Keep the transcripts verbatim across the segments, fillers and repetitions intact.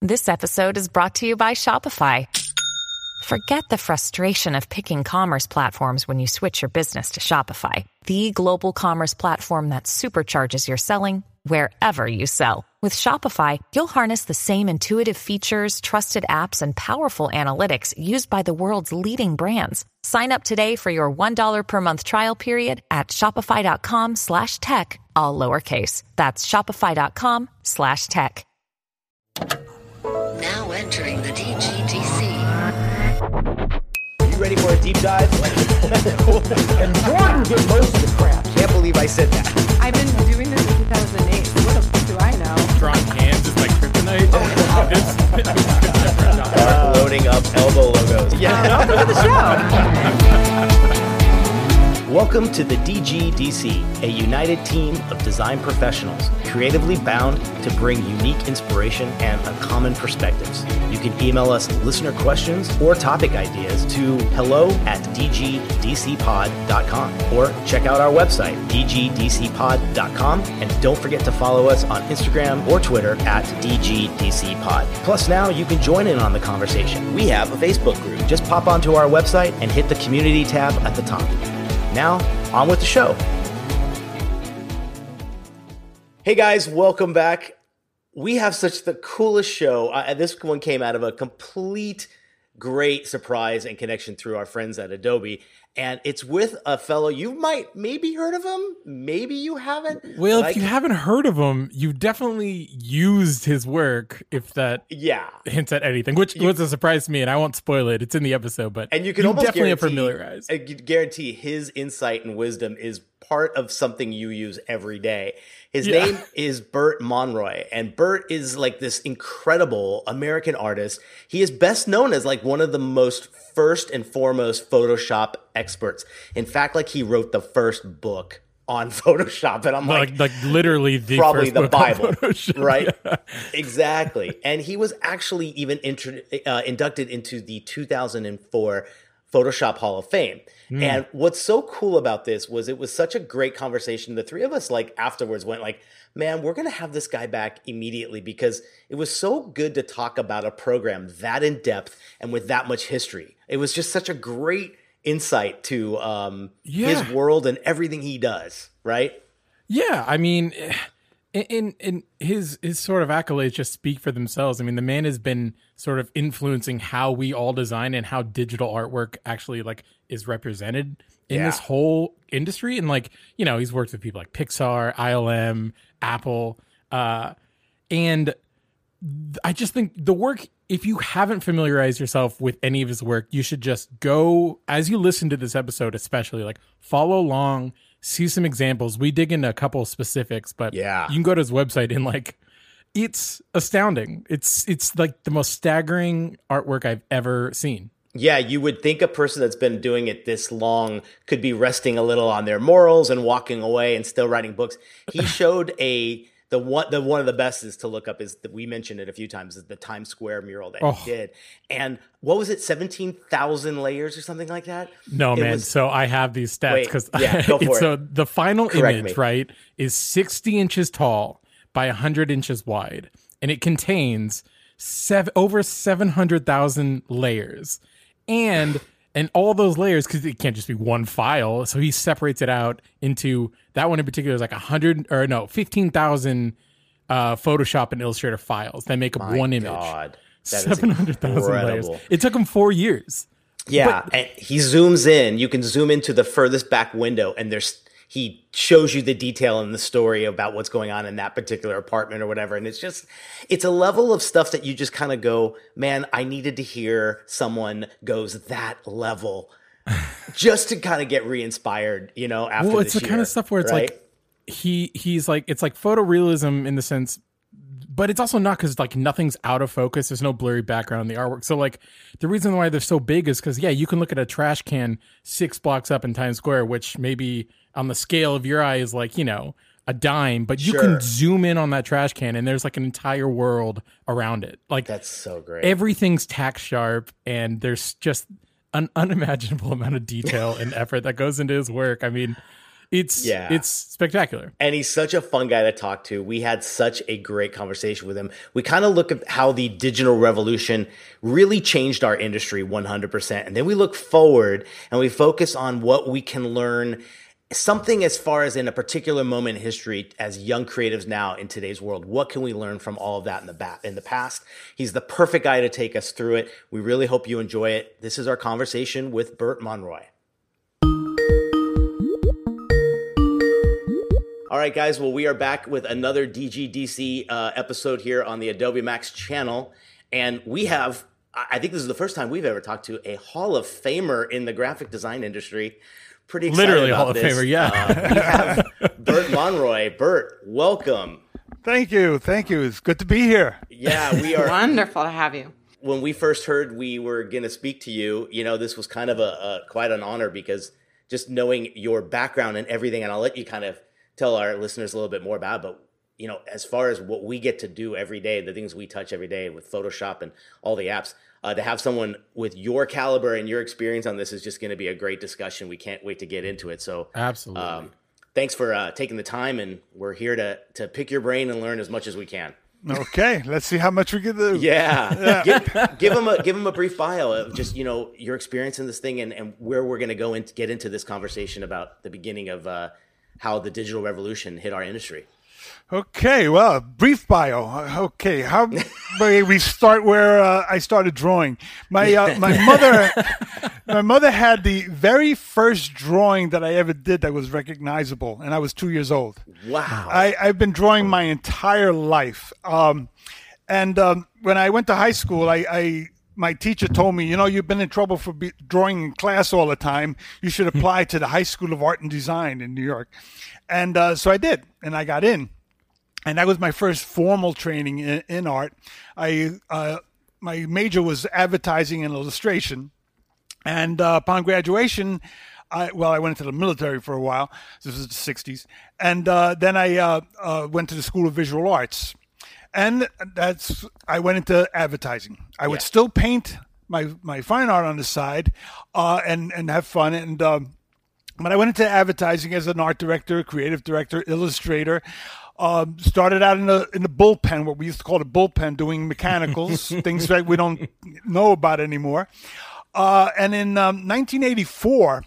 This episode is brought to you by Shopify. Forget the frustration of picking commerce platforms when you switch your business to Shopify, the global commerce platform that supercharges your selling wherever you sell. With Shopify, you'll harness the same intuitive features, trusted apps, and powerful analytics used by the world's leading brands. Sign up today for your one dollar per month trial period at shopify.com slash tech, all lowercase. That's shopify.com slash tech. Now entering the D G D C. Are you ready for a deep dive? And Jordan did most of the crap. Can't believe I said that. I've been doing this in two thousand eight. What the fuck do I know? Drawing hands is like kryptonite. Oh, it's, Uh, loading up elbow logos. Yeah. Welcome to the show. Welcome to the D G D C, a united team of design professionals, creatively bound to bring unique inspiration and uncommon perspectives. You can email us listener questions or topic ideas to hello at d g d c pod dot com or check out our website, d g d c pod dot com, and don't forget to follow us on Instagram or Twitter at d g d c pod. Plus now you can join in on the conversation. We have a Facebook group. Just pop onto our website and hit the community tab at the top. Now, on with the show. Hey guys, welcome back. We have such the coolest show. Uh, this one came out of a complete great surprise and connection through our friends at Adobe. And it's with a fellow, you might maybe heard of him, maybe you haven't. well, Like- if you haven't heard of him, you've definitely used his work, if that Yeah. hints at anything, which was a surprise to me, and I won't spoil it. It's in the episode, but And you can almost definitely are guarantee, familiarized. I could guarantee his insight and wisdom is part of something you use every day. His Yeah. name is Burt Monroy, and Burt is like this incredible American artist. He is best known as like one of the most first and foremost Photoshop experts. In fact, like he wrote the first book on Photoshop, and I'm like, like, like literally the probably first the book on Bible, Photoshop. right? Yeah. Exactly. And he was actually even intro- uh, inducted into the two thousand four Photoshop Hall of Fame. Mm. And what's so cool about this was it was such a great conversation. The three of us, like afterwards, went like, man, we're going to have this guy back immediately because it was so good to talk about a program that in depth and with that much history. It was just such a great insight to um, Yeah. his world and everything he does, right? Yeah, I mean, in in his his sort of accolades just speak for themselves. I mean, the man has been sort of influencing how we all design and how digital artwork actually like is represented in Yeah. this whole industry. And like, you know, he's worked with people like Pixar, I L M, Apple, uh, and th- I just think the work. If you haven't familiarized yourself with any of his work, you should just go as you listen to this episode, especially like follow along. See some examples. We dig into a couple of specifics, but Yeah. you can go to his website and like, it's astounding. It's it's like the most staggering artwork I've ever seen. Yeah, you would think a person that's been doing it this long could be resting a little on their morals and walking away and still writing books. He showed a the one the one of the best is to look up is that we mentioned it a few times is the Times Square mural that Oh. he did. And what was it, seventeen thousand layers or something like that? No, It man. was- so I have these stats Wait, because yeah, go for so it. the final Correct image, me. right, is sixty inches tall by one hundred inches wide, and it contains seven, over seven hundred thousand layers. And and all those layers, because it can't just be one file, so he separates it out into, that one in particular is like one hundred, or no, fifteen thousand uh, Photoshop and Illustrator files that make up My one image. God, that is seven hundred thousand layers. incredible. It took him four years. Yeah, and he zooms in. You can zoom into the furthest back window, and there's he shows you the detail in the story about what's going on in that particular apartment or whatever. And it's just, it's a level of stuff that you just kind of go, man, I needed to hear someone goes that level just to kind of get re-inspired, you know, after Well, it's this the kind year, of stuff where it's right? like he he's like it's like photorealism in the sense, but it's also not, because like nothing's out of focus. There's no blurry background in the artwork. So like the reason why they're so big is because yeah, you can look at a trash can six blocks up in Times Square, which maybe on the scale of your eye is like, you know, a dime, but you Sure. can zoom in on that trash can and there's like an entire world around it. Like That's so great. everything's tack sharp, and there's just an unimaginable amount of detail and effort that goes into his work. I mean, It's Yeah. it's spectacular. And he's such a fun guy to talk to. We had such a great conversation with him. We kind of look at how the digital revolution really changed our industry one hundred percent. And then we look forward and we focus on what we can learn, something as far as in a particular moment in history as young creatives now in today's world. What can we learn from all of that in the ba- in the past? He's the perfect guy to take us through it. We really hope you enjoy it. This is our conversation with Burt Monroy. All right, guys. Well, we are back with another D G D C uh, episode here on the Adobe Max channel. And we have, I think this is the first time we've ever talked to a Hall of Famer in the graphic design industry. Pretty excited Literally about Hall of this. Famer, yeah. Uh, we have Burt Monroy. Burt, welcome. Thank you. Thank you. It's good to be here. Yeah, we are. Wonderful to have you. When we first heard we were going to speak to you, you know, this was kind of a, a quite an honor because just knowing your background and everything, and I'll let you kind of tell our listeners a little bit more about it, but you know, as far as what we get to do every day, the things we touch every day with Photoshop and all the apps, uh, to have someone with your caliber and your experience on this is just going to be a great discussion. We can't wait to get into it. So Absolutely. Um, thanks for uh, taking the time, and we're here to to pick your brain and learn as much as we can. Okay, let's see how much we can do. Yeah, give, give them a give them a brief bio of just you know your experience in this thing and, and where we're going to go and get into this conversation about the beginning of uh, how the digital revolution hit our industry. Okay, well, brief bio. Okay, how may we start where uh, I started drawing? My uh, my mother, my mother had the very first drawing that I ever did that was recognizable, and I was two years old. Wow! I, I've been drawing my entire life, um, and um, when I went to high school, I. I my teacher told me, you know, you've been in trouble for be- drawing in class all the time. You should apply to the High School of Art and Design in New York. And uh, so I did, and I got in. And that was my first formal training in, in art. I uh, my major was advertising and illustration. And uh, upon graduation, I, well, I went into the military for a while. This was the sixties. And uh, then I uh, uh, went to the School of Visual Arts. And that's I went into advertising. I would Yeah. still paint my my fine art on the side, uh, and and have fun. And um, but I went into advertising as an art director, creative director, illustrator. Um, started out in the in the bullpen, what we used to call the bullpen, doing mechanicals, things that we don't know about anymore. Uh, and in um, nineteen eighty-four.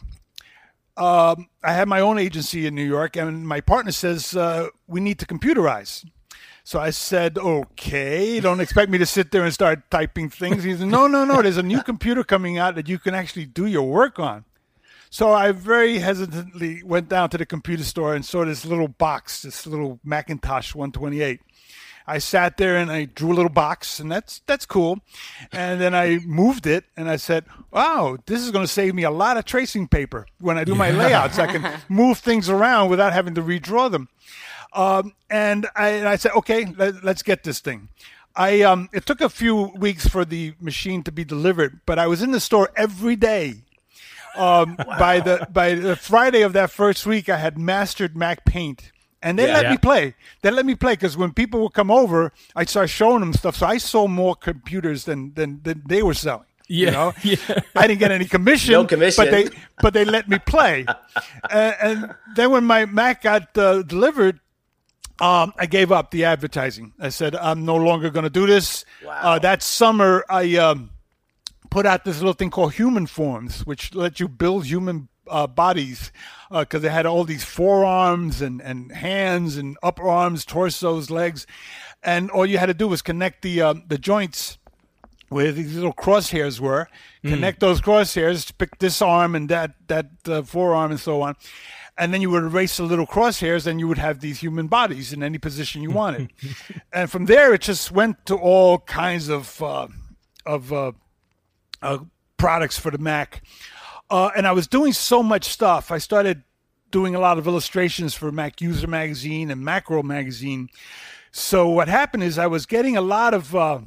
Um, I had my own agency in New York, and my partner says uh, we need to computerize. So I said, okay, don't expect me to sit there and start typing things. He said, no, no, no, there's a new computer coming out that you can actually do your work on. So I very hesitantly went down to the computer store and saw this little box, this little Macintosh one twenty-eight. I sat there and I drew a little box, and that's that's cool. And then I moved it, and I said, wow, this is going to save me a lot of tracing paper when I do my layouts. I can move things around without having to redraw them. Um, and, I, and I said, okay, let, let's get this thing. I um, it took a few weeks for the machine to be delivered, but I was in the store every day. Um, wow. By the by the Friday of that first week, I had mastered Mac Paint, and they Yeah. let Yeah. me play. They let me play because when people would come over, I'd start showing them stuff. So I sold more computers than than, than they were selling. Yeah, You know? yeah. I didn't get any commission, No commission. but they but they let me play. uh, and then when my Mac got uh, delivered, um, I gave up the advertising. I said I'm no longer going to do this. Wow. Uh, that summer, I um, put out this little thing called Human Forms, which let you build human uh, bodies because uh, they had all these forearms and, and hands and upper arms, torsos, legs, and all you had to do was connect the uh, the joints where these little crosshairs were, connect those crosshairs, pick this arm and that that uh, forearm and so on, and then you would erase the little crosshairs and you would have these human bodies in any position you wanted. And from there, it just went to all kinds of uh, of uh, uh, products for the Mac. Uh, and I was doing so much stuff. I started doing a lot of illustrations for Mac User Magazine and Macro Magazine. So what happened is I was getting a lot of uh,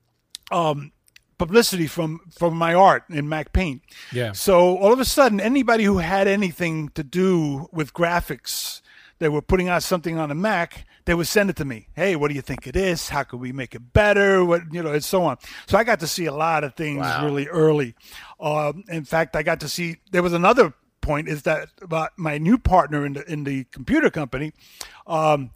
um, publicity from, from my art in Mac Paint. Yeah. So all of a sudden, anybody who had anything to do with graphics, they were putting out something on a Mac, they would send it to me. Hey, what do you think it is? How can we make it better? What, you know, and so on. So I got to see a lot of things Wow. really early. Um, in fact, I got to see, there was another point is that about my new partner in the in the computer company, um,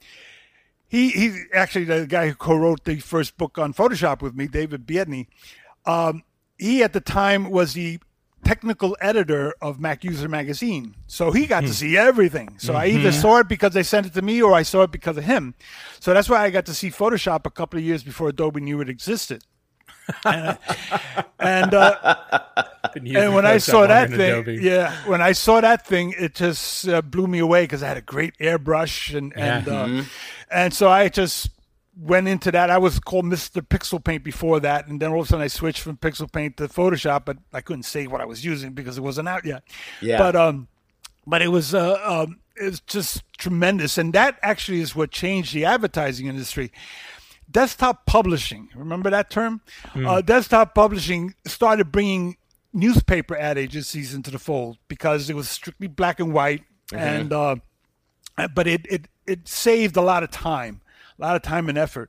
he he's actually the guy who co-wrote the first book on Photoshop with me, David Biedny. Um, he at the time was the technical editor of Mac User Magazine, so he got to see everything. So mm-hmm. I either saw it because they sent it to me, or I saw it because of him. So that's why I got to see Photoshop a couple of years before Adobe knew it existed. and and, uh, and when I saw that thing, Adobe. yeah, when I saw that thing, it just uh, blew me away because I had a great airbrush and and yeah. uh, mm-hmm. and so I just went into that. I was called Mister Pixel Paint before that, and then all of a sudden I switched from Pixel Paint to Photoshop, but I couldn't say what I was using because it wasn't out yet. Yeah. But um, but it was uh um, it was just tremendous, and that actually is what changed the advertising industry. Desktop publishing, remember that term? Mm. Uh, desktop publishing started bringing newspaper ad agencies into the fold because it was strictly black and white, mm-hmm. and uh, but it, it it saved a lot of time. A lot of time and effort.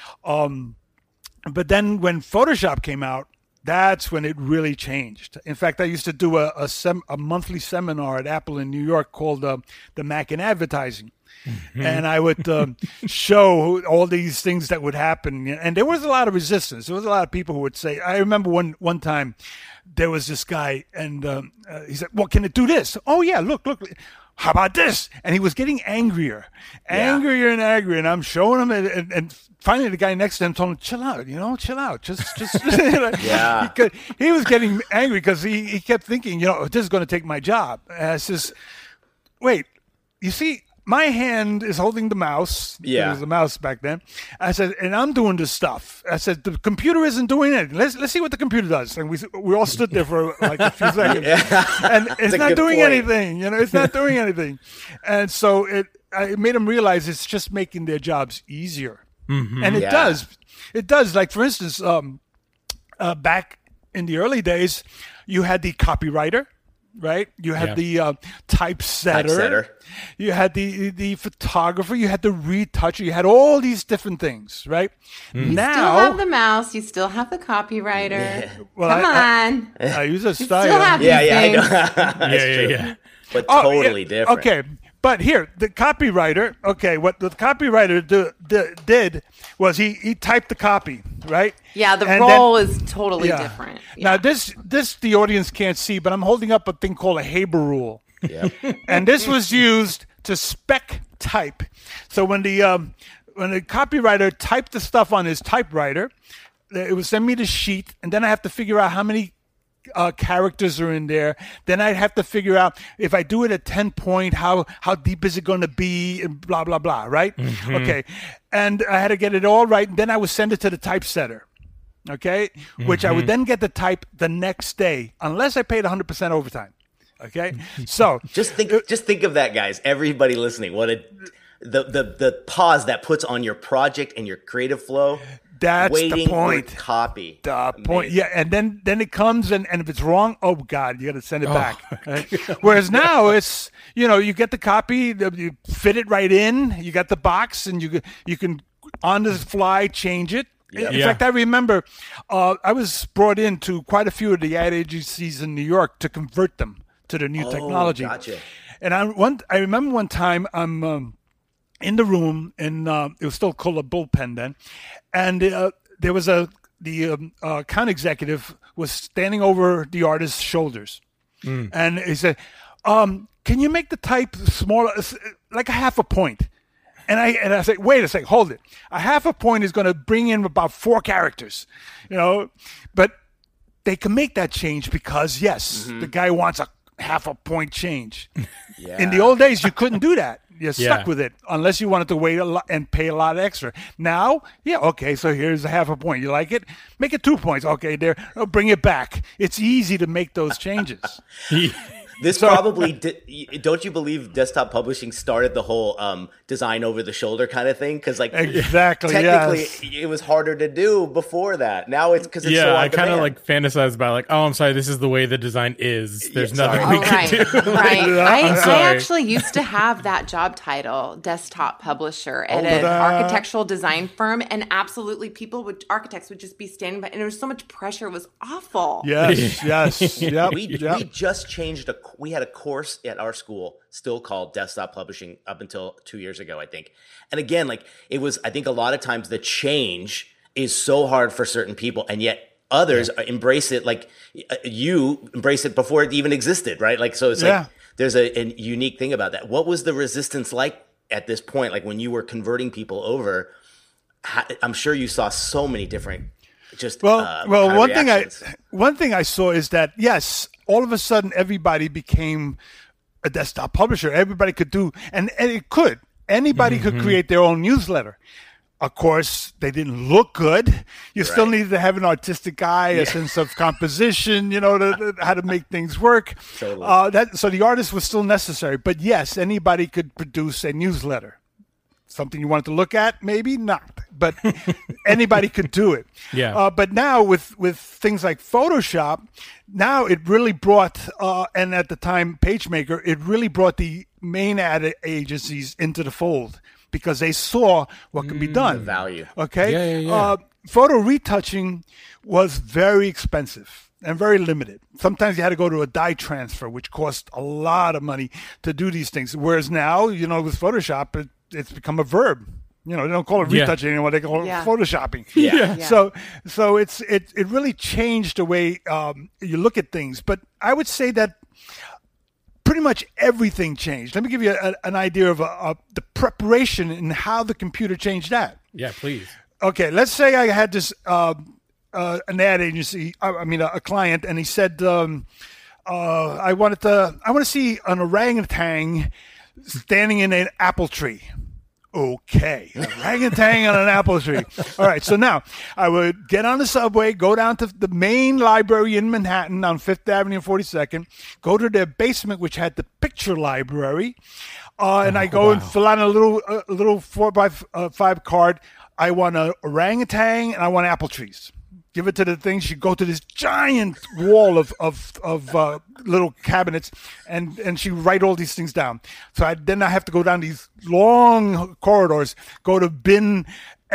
Um, but then when Photoshop came out, that's when it really changed. In fact, I used to do a a, sem- a monthly seminar at Apple in New York called uh, the Mac in Advertising. Mm-hmm. And I would um, show all these things that would happen. And there was a lot of resistance. There was a lot of people who would say, I remember one, one time there was this guy and um, uh, he said, well, can it do this? Oh, yeah, look, look. How about this? And he was getting angrier, angrier yeah. and angrier. And I'm showing him, and, and, and finally the guy next to him told him, chill out, you know, chill out. Just, just, yeah. He, could, he was getting angry because he, he kept thinking, you know, this is going to take my job. And I says, wait, you see, my hand is holding the mouse. Yeah. There was a mouse back then. I said, and I'm doing this stuff. I said, the computer isn't doing it. Let's let's see what the computer does. And we we all stood there for like a few seconds. Yeah. And it's That's not doing point. anything. You know, it's not doing anything. And so it, I made them realize it's just making their jobs easier. Mm-hmm. And it yeah. does. It does. Like, for instance, um, uh, back in the early days, you had the copywriter. Right, you had yeah. the uh, typesetter. typesetter. You had the the photographer. You had the retoucher. You had all these different things. Right mm. now, you still have the mouse. You still have the copywriter. Yeah. Well, Come I, on, I, I use a you style. Still have yeah, these yeah, things. I know. yeah, yeah, yeah. But oh, totally yeah, different. Okay, but here the copywriter. Okay, what the copywriter do, do, did was he he typed the copy. Right. Yeah, the and role then, is totally yeah. different. Yeah. Now this this the audience can't see, but I'm holding up a thing called a Haber rule. Yep. And this was used to spec type. So when the um, when the copywriter typed the stuff on his typewriter, it would send me the sheet, and then I have to figure out how many uh, characters are in there. Then I'd have to figure out if I do it at ten point, how how deep is it going to be, and blah blah blah. Right? Mm-hmm. Okay. And I had to get it all right, and then I would send it to the typesetter. Okay, mm-hmm. which I would then get the type the next day, unless I paid one hundred percent overtime. Okay, so just think, uh, just think of that, guys. Everybody listening, what a the the the pause that puts on your project and your creative flow. That's waiting the point. For copy. The Amazing. point. Yeah, and then then it comes, and, and if it's wrong, oh God, you got to send it oh. back. Right? Whereas now it's, you know, you get the copy, you fit it right in, you got the box, and you you can on the fly change it. Yep. In yeah. fact, I remember uh, I was brought into quite a few of the ad agencies in New York to convert them to the new oh, technology. Gotcha. And I one I remember one time I'm um, in the room, and uh, it was still called a bullpen then, and uh, there was a the um, uh, account executive was standing over the artist's shoulders, mm. and he said, um, "Can you make the type smaller, like a half a point?" And I and I say, wait a second, hold it. A half a point is going to bring in about four characters, you know, but they can make that change because yes, mm-hmm. the guy wants a half a point change. Yeah. In the old days, you couldn't do that. You're stuck yeah. with it unless you wanted to wait a lot and pay a lot extra. Now, yeah, okay, so here's a half a point. You like it? Make it two points. Okay, there, oh, bring it back. It's easy to make those changes. This so, probably di- don't you believe desktop publishing started the whole um, design over the shoulder kind of thing? Because like exactly, technically yes. it was harder to do before that. Now it's because it's yeah, so on I kind of demand. like fantasize about like, oh, I'm sorry, this is the way the design is. There's yeah, nothing sorry. we oh, can right, do. Right, I, sorry. I actually used to have that job title, desktop publisher, at an architectural design firm, and absolutely, people would architects would just be standing by, and there was so much pressure. It was awful. Yes, yes, yep, we yep. we just changed a we had a course at our school still called desktop publishing up until two years ago, I think. And again, like it was, I think a lot of times the change is so hard for certain people, and yet others yeah. embrace it. Like you embrace it before it even existed, right? Like, so it's yeah. like, there's a, a unique thing about that. What was the resistance like at this point? Like when you were converting people over, I'm sure you saw so many different just well, uh, well, kind of one reactions. thing I, one thing I saw is that, yes, all of a sudden everybody became a desktop publisher. Everybody could do, and, and it could, anybody mm-hmm. could create their own newsletter. Of course, they didn't look good. You right. still needed to have an artistic eye, a yeah. sense of composition, you know, to, to, how to make things work. Totally. Uh, that, so the artist was still necessary. But yes, anybody could produce a newsletter. Something you wanted to look at? Maybe not. But anybody could do it. Yeah. Uh, but now with, with things like Photoshop, now it really brought, uh, and at the time PageMaker, it really brought the main ad agencies into the fold, because they saw what could be done. The value. Okay? Yeah, yeah, yeah. Uh, photo retouching was very expensive and very limited. Sometimes you had to go to a dye transfer, which cost a lot of money to do these things. Whereas now, you know, with Photoshop, it, it's become a verb. You know, they don't call it retouching yeah. anymore. They call it yeah. photoshopping. Yeah. yeah. So, so it's it it really changed the way um, you look at things. But I would say that pretty much everything changed. Let me give you a, an idea of a, a, the preparation and how the computer changed that. Yeah, please. Okay, let's say I had this uh, uh, an ad agency. I, I mean, a, a client, and he said, um, uh, "I wanted to. I want to see an orangutan standing in an apple tree." Okay, an orangutan on an apple tree. All right, so now I would get on the subway, go down to the main library in Manhattan on Fifth Avenue and forty-second, go to their basement, which had the picture library, uh, and oh, I go wow. and fill out a little a little four by five card. I want an orangutan and I want apple trees. Give it to the thing. She go to this giant wall of of of uh, little cabinets, and and she write all these things down. So I, then I have to go down these long corridors, go to bin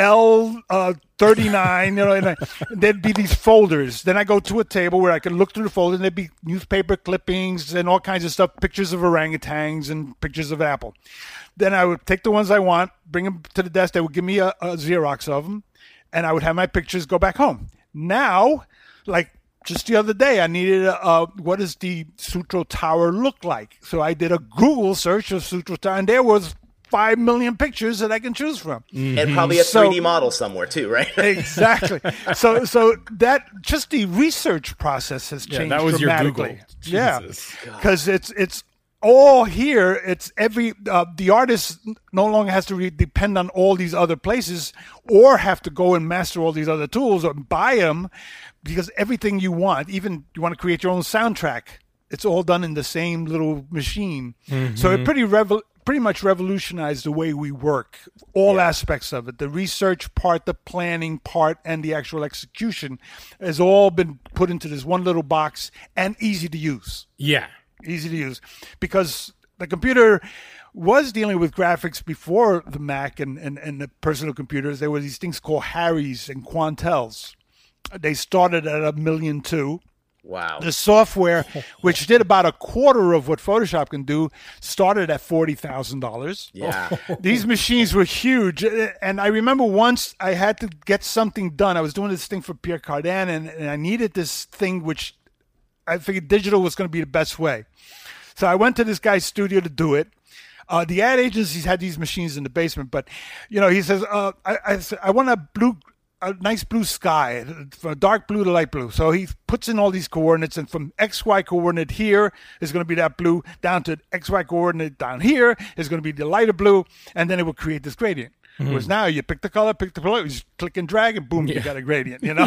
L uh, thirty-nine, you know, and, I, and there'd be these folders. Then I go to a table where I can look through the folder, and there'd be newspaper clippings and all kinds of stuff, pictures of orangutans and pictures of apple. Then I would take the ones I want, bring them to the desk. They would give me a, a Xerox of them, and I would have my pictures go back home. Now, like just the other day, I needed a, a what does the Sutro Tower look like? So I did a Google search of Sutro Tower, and there was five million pictures that I can choose from, mm-hmm. and probably a three D so, model somewhere too, right? Exactly. So, so that just the research process has changed. Yeah, that was dramatically. Your Google. Yeah, because it's it's. all here, it's every uh, the artist no longer has to re- depend on all these other places or have to go and master all these other tools or buy them, because everything you want, even you want to create your own soundtrack, it's all done in the same little machine. Mm-hmm. So it pretty revel- pretty much revolutionized the way we work, all yeah. aspects of it. The research part, the planning part, and the actual execution has all been put into this one little box and easy to use. Yeah. Easy to use, because the computer was dealing with graphics before the Mac and, and, and the personal computers. There were these things called Harrys and Quantels. They started at a million two. Wow. The software, which did about a quarter of what Photoshop can do, started at forty thousand dollars. Yeah. These machines were huge. And I remember once I had to get something done. I was doing this thing for Pierre Cardin, and, and I needed this thing which I figured digital was going to be the best way. So I went to this guy's studio to do it. Uh, the ad agencies had these machines in the basement, but, you know, he says, uh, I, I, I want a blue, a nice blue sky, from dark blue to light blue. So he puts in all these coordinates, and from X Y coordinate here is going to be that blue, down to X Y coordinate down here is going to be the lighter blue, and then it will create this gradient. Mm-hmm. Whereas now you pick the color, pick the color, you just click and drag, and boom, yeah. you got a gradient, you know?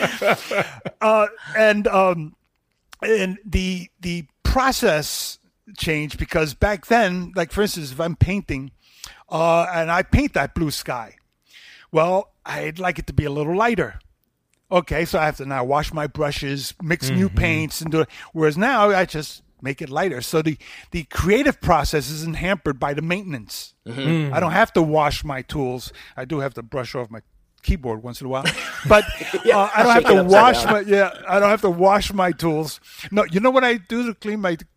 uh, and, um, And the the process changed, because back then, like for instance, if I'm painting uh, and I paint that blue sky, well, I'd like it to be a little lighter. Okay, so I have to now wash my brushes, mix mm-hmm. new paints, and do it. Whereas now I just make it lighter. So the, the creative process isn't hampered by the maintenance. Mm-hmm. I don't have to wash my tools. I do have to brush off my keyboard once in a while, but yeah, uh, I don't have to wash down. my yeah I don't have to wash my tools. No, you know what I do to clean my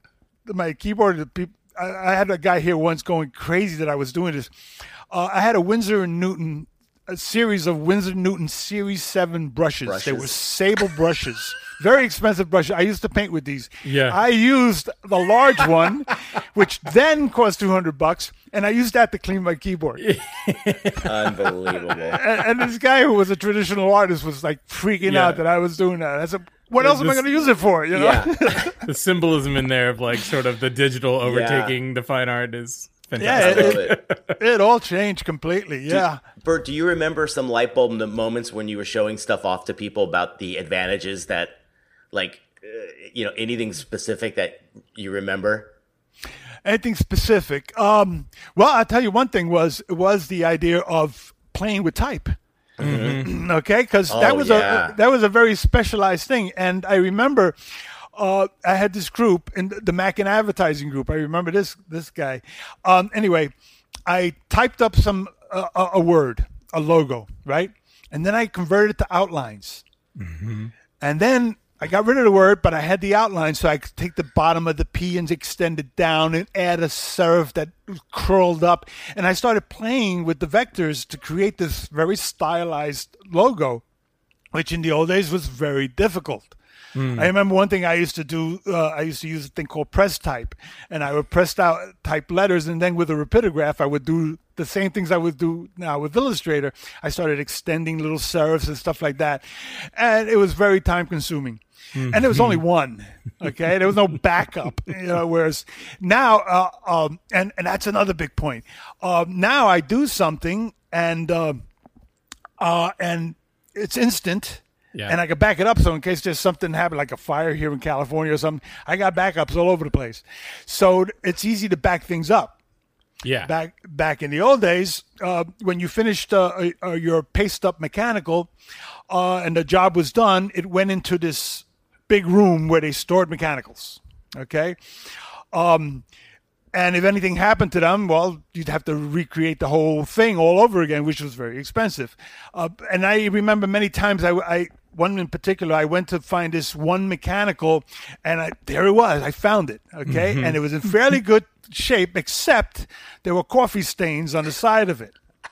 my keyboard. The peop- I, I had a guy here once going crazy that I was doing this. Uh, I had a Winsor and Newton, a series of Winsor and Newton Series seven brushes. Brushes. They were sable brushes. Very expensive brushes. I used to paint with these. Yeah. I used the large one, which then cost two hundred bucks, and I used that to clean my keyboard. Unbelievable. and, and this guy who was a traditional artist was like freaking Yeah. out that I was doing that. I said, what else am I This- going to use it for? You know? Yeah. The symbolism in there of like sort of the digital overtaking the fine art is Yeah, fantastic. I it, love it. it, it all changed completely. Yeah. Bert, do you remember some light bulb moments when you were showing stuff off to people about the advantages that, like, uh, you know, anything specific that you remember? Anything specific? Um, well, I'll tell you one thing was was the idea of playing with type. Mm-hmm. Okay, because Oh, that was yeah. a that was a very specialized thing, and I remember uh, I had this group in the Mac and Advertising group. I remember this this guy. Um, anyway, I typed up some uh, a, a word, a logo, right, and then I converted it to outlines, Mm-hmm. and then I got rid of the word, but I had the outline, so I could take the bottom of the P and extend it down and add a serif that curled up. And I started playing with the vectors to create this very stylized logo, which in the old days was very difficult. I remember one thing I used to do, uh, I used to use a thing called press type, and I would press out type letters, and then with a rapidograph, I would do the same things I would do now with Illustrator. I started extending little serifs and stuff like that, and it was very time consuming. And there was only one, okay? There was no backup, you know, whereas now, uh, um, and, and that's another big point. Um, now I do something, and uh, uh, and it's instant. Yeah. And I can back it up, so in case there's something happen, like a fire here in California or something, I got backups all over the place. So it's easy to back things up. Yeah. Back back in the old days, uh, when you finished uh, uh, your paste up mechanical, uh, and the job was done, it went into this big room where they stored mechanicals. Okay. Um, and if anything happened to them, well, you'd have to recreate the whole thing all over again, which was very expensive. Uh, and I remember many times I, I one in particular, I went to find this one mechanical, and I, there it was. I found it, okay? And it was in fairly good shape, except there were coffee stains on the side of it,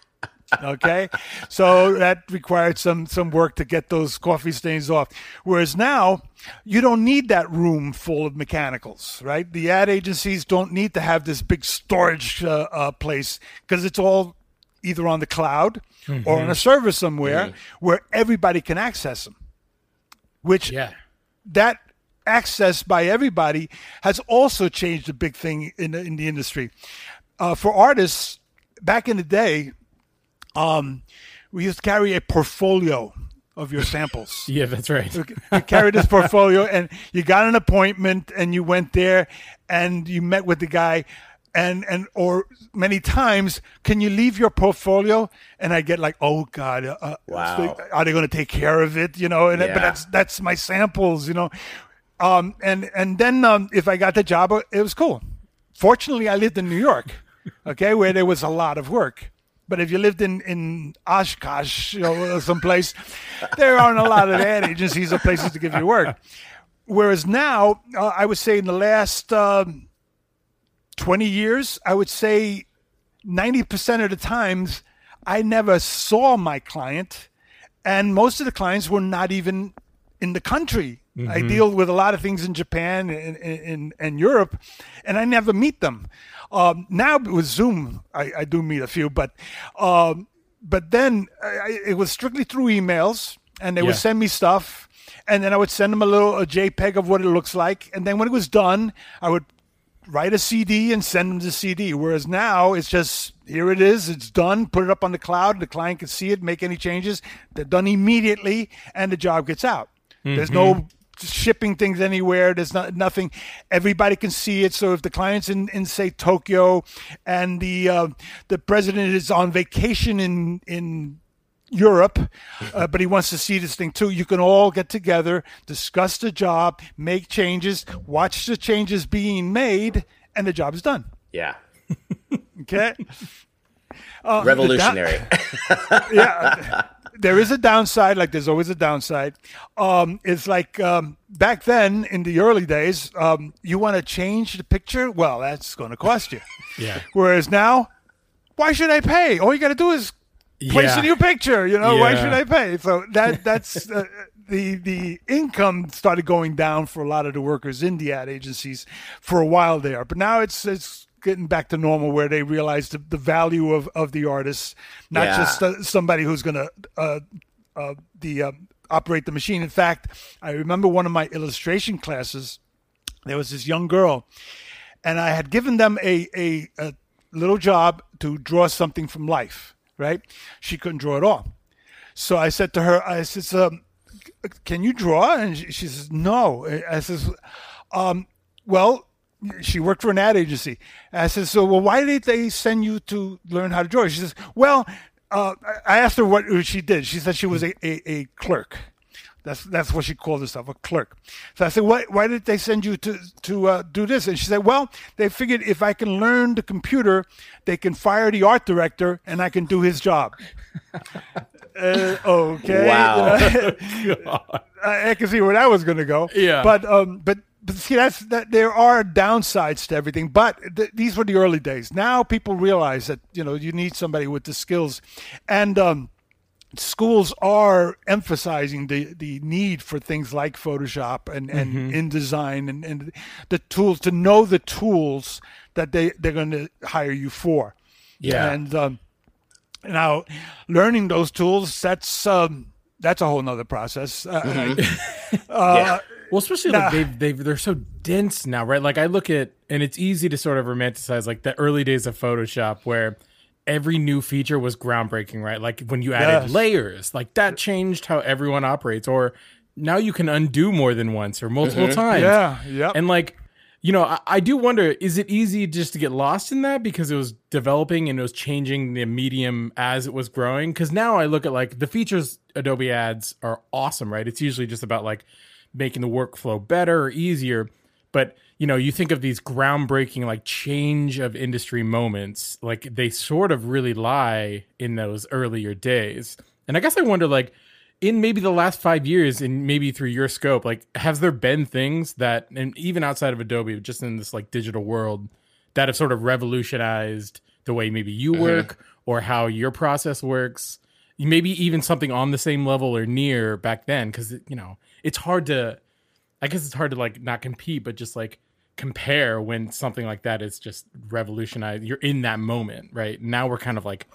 okay? So that required some, some work to get those coffee stains off. Whereas now, you don't need that room full of mechanicals, right? The ad agencies don't need to have this big storage uh, uh, place because it's all either on the cloud mm-hmm. or on a server somewhere mm-hmm. where everybody can access them, which Yeah. that access by everybody has also changed a big thing in the, in the industry. Uh, for artists, back in the day, um, we used to carry a portfolio of your samples. Yeah, that's right. You carried this portfolio, and you got an appointment, and you went there, and you met with the guy, and and or many times, can you leave your portfolio? And I get like, oh God, uh, Wow. so are they going to take care of it? You know, and Yeah. but that's that's my samples, you know, um, and and then um, if I got the job, it was cool. Fortunately, I lived in New York, okay, where there was a lot of work. But if you lived in, in Oshkosh, you know, someplace, there aren't a lot of ad agencies or places to give you work. Whereas now, uh, I would say in the last um, twenty years, I would say ninety percent of the times, I never saw my client. And most of the clients were not even in the country. Mm-hmm. I deal with a lot of things in Japan and, and, and Europe, and I never meet them. Um, now with Zoom, I, I do meet a few, but um, but then I, it was strictly through emails, and they Yeah. would send me stuff, and then I would send them a little a JPEG of what it looks like, and then when it was done, I would write a C D and send them the C D. Whereas now it's just, here it is, it's done, put it up on the cloud, the client can see it, make any changes, they're done immediately, and the job gets out. Mm-hmm. There's no shipping things anywhere. There's not nothing. Everybody can see it. So if the client's in, in say Tokyo, and the uh, the president is on vacation in in Europe, uh, but he wants to see this thing too, you can all get together, discuss the job, make changes, watch the changes being made, and the job is done. Yeah. Okay. Uh, Revolutionary. That, yeah. there is a downside, like there's always a downside. Um, it's like um, back then in the early days, um, you want to change the picture? Well, that's going to cost you. Yeah. Whereas now, why should I pay? All you got to do is place Yeah. a new picture. You know, why Yeah. should I pay? So that that's uh, the the income started going down for a lot of the workers in the ad agencies for a while there. But now it's it's getting back to normal where they realize the, the value of, of the artist, not Yeah. just uh, somebody who's going to uh, uh, the uh, operate the machine. In fact, I remember one of my illustration classes. There was this young girl, and I had given them a, a, a little job to draw something from life, right? She couldn't draw at all. So I said to her, I said, um, can you draw? And she, she says, no. I says, um, well, she worked for an ad agency. I said, so, well, why did they send you to learn how to draw? She says, well, uh, I asked her what she did. She said she was a, a, a clerk. That's that's what she called herself, a clerk. So I said, why, why did they send you to, to uh, do this? And she said, well, they figured if I can learn the computer, they can fire the art director and I can do his job. Uh, okay. Wow. I, I can see where that was going to go. Yeah. But um, but but see, that's that. There are downsides to everything. But th- these were the early days. Now people realize that you know you need somebody with the skills, and um, schools are emphasizing the the need for things like Photoshop and and Mm-hmm. InDesign and and the tools to know the tools that they they're going to hire you for. Yeah. And um, now, learning those tools, that's um, that's a whole nother process. Uh, Mm-hmm. uh, Yeah. Well, especially Nah. like they've, they've, they're so dense now, right? Like I look at, and it's easy to sort of romanticize like the early days of Photoshop where every new feature was groundbreaking, right? Like when you added Yes. layers, like that changed how everyone operates. Or now you can undo more than once or multiple times. Yeah, yep. And like, you know, I, I do wonder, is it easy just to get lost in that because it was developing and it was changing the medium as it was growing? Because now I look at like the features Adobe Ads are awesome, right? It's usually just about like making the workflow better or easier. But, you know, you think of these groundbreaking like change of industry moments, like they sort of really lie in those earlier days. And I guess I wonder like, in maybe the last five years and maybe through your scope, like has there been things that, and even outside of Adobe, just in this like digital world that have sort of revolutionized the way maybe you work or how your process works, maybe even something on the same level or near back then? Cause you know, it's hard to, I guess it's hard to like not compete, but just like compare when something like that is just revolutionized. You're in that moment, right? Now we're kind of like,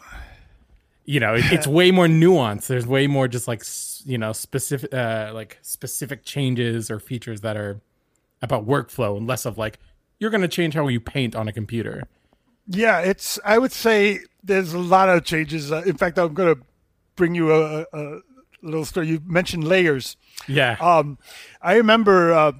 you know, it, it's way more nuanced. There's way more just like, s- you know, specific, uh, like specific changes or features that are about workflow and less of like, you're going to change how you paint on a computer. Yeah, it's. I would say there's a lot of changes. Uh, in fact, I'm going to bring you a, a little story. You mentioned layers. Yeah. Um, I remember uh,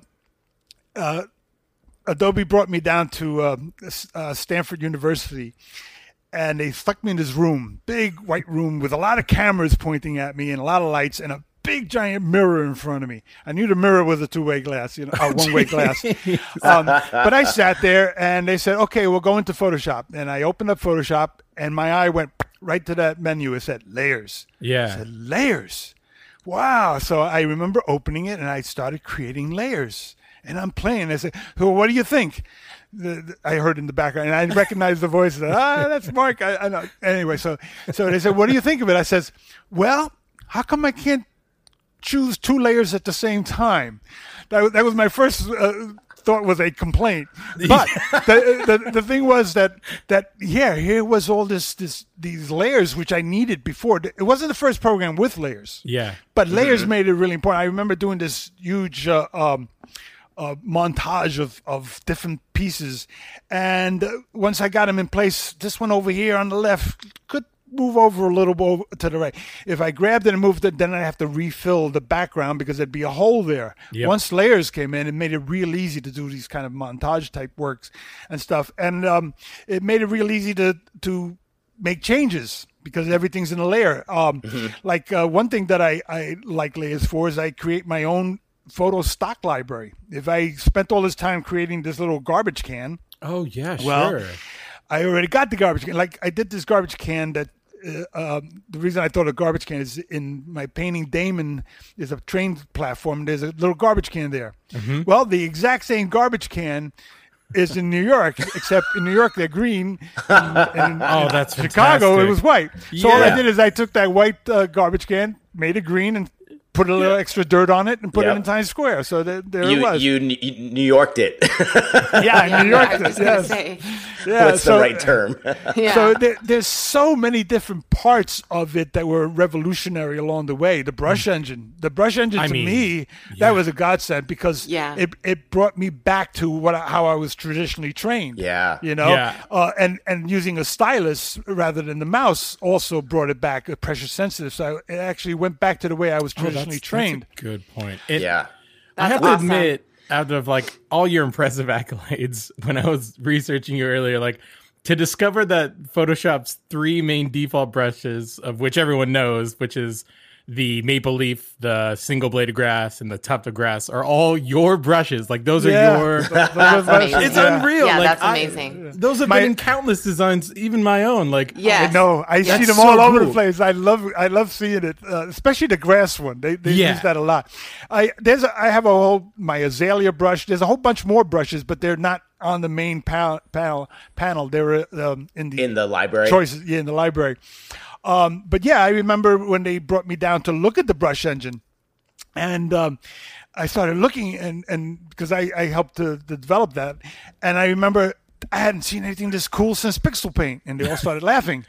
uh, Adobe brought me down to uh, uh, Stanford University, and they stuck me in this room, big white room with a lot of cameras pointing at me and a lot of lights and a big giant mirror in front of me. I knew the mirror was a two-way glass, you know, a one-way glass. Um, but I sat there and they said, okay, we'll go into Photoshop. And I opened up Photoshop and my eye went right to that menu. It said layers. Yeah. I said, layers. Wow. So I remember opening it and I started creating layers. And I'm playing. I said, well, what do you think? The, the, I heard in the background, and I recognized the voice. Ah, that's Mark. I, I know. Anyway, so so they said, what do you think of it? I says, well, how come I can't choose two layers at the same time? That, that was my first uh, thought was a complaint. But the, the the thing was that that yeah, here was all this this these layers which I needed before. It wasn't the first program with layers. Yeah. But layers made it really important. I remember doing this huge uh, um, uh, montage of, of different pieces. And uh, once I got them in place, this one over here on the left could move over a little bit to the right. If I grabbed it and moved it, then I have to refill the background because there'd be a hole there. Yep. Once layers came in, it made it real easy to do these kind of montage type works and stuff. And um, it made it real easy to to make changes because everything's in a layer. Um, like uh, one thing that I, I like layers for is I create my own photo stock library. If I spent all this time creating this little garbage can, Oh yeah, well, sure. I already got the garbage can. Like I did this garbage can that uh, um, the reason I thought a garbage can is in my painting Damon is a train platform. There's a little garbage can there. Mm-hmm. Well, the exact same garbage can is in New York, except in New York they're green. And, and oh, in that's Chicago fantastic. It was white. So yeah. all I did is I took that white uh, garbage can, made it green, and put a little yeah. extra dirt on it and put yep. it in Times Square. So there, there you, it was. You, you New Yorked it. yeah, yeah, New Yorked I was it. Yes. say. Yeah, What's so, the right term? yeah. So there, there's so many different parts of it that were revolutionary along the way. The brush mm. engine, the brush engine I to mean, me, yeah. that was a godsend because yeah. it it brought me back to what I, how I was traditionally trained. Yeah, you know, yeah. Uh, and and using a stylus rather than the mouse also brought it back. Uh, pressure sensitive, so it actually went back to the way I was traditionally oh, that's, trained. That's a good point. It, yeah, I have awesome. to admit, out of like all your impressive accolades, when I was researching you earlier, like to discover that Photoshop's three main default brushes, of which everyone knows, which is the maple leaf, the single bladed grass, and the tuft of grass, are all your brushes. Like those Yeah. are your. That's amazing. It's unreal. Yeah, like, that's I- amazing. those have My- been in countless designs, even my own. Like Yes. I know. I That's see them so all over the cool. place. I love. I love seeing it, uh, especially the grass one. They they Yeah. use that a lot. I there's. A, I have a whole my azalea brush. There's a whole bunch more brushes, but they're not on the main panel. Panel. panel. They were um, in the in the library. choices. Yeah, in the library. Um, but yeah, I remember when they brought me down to look at the brush engine, and um, I started looking, and and because I, I helped to, to develop that, and I remember I hadn't seen anything this cool since Pixel Paint, and they all started laughing.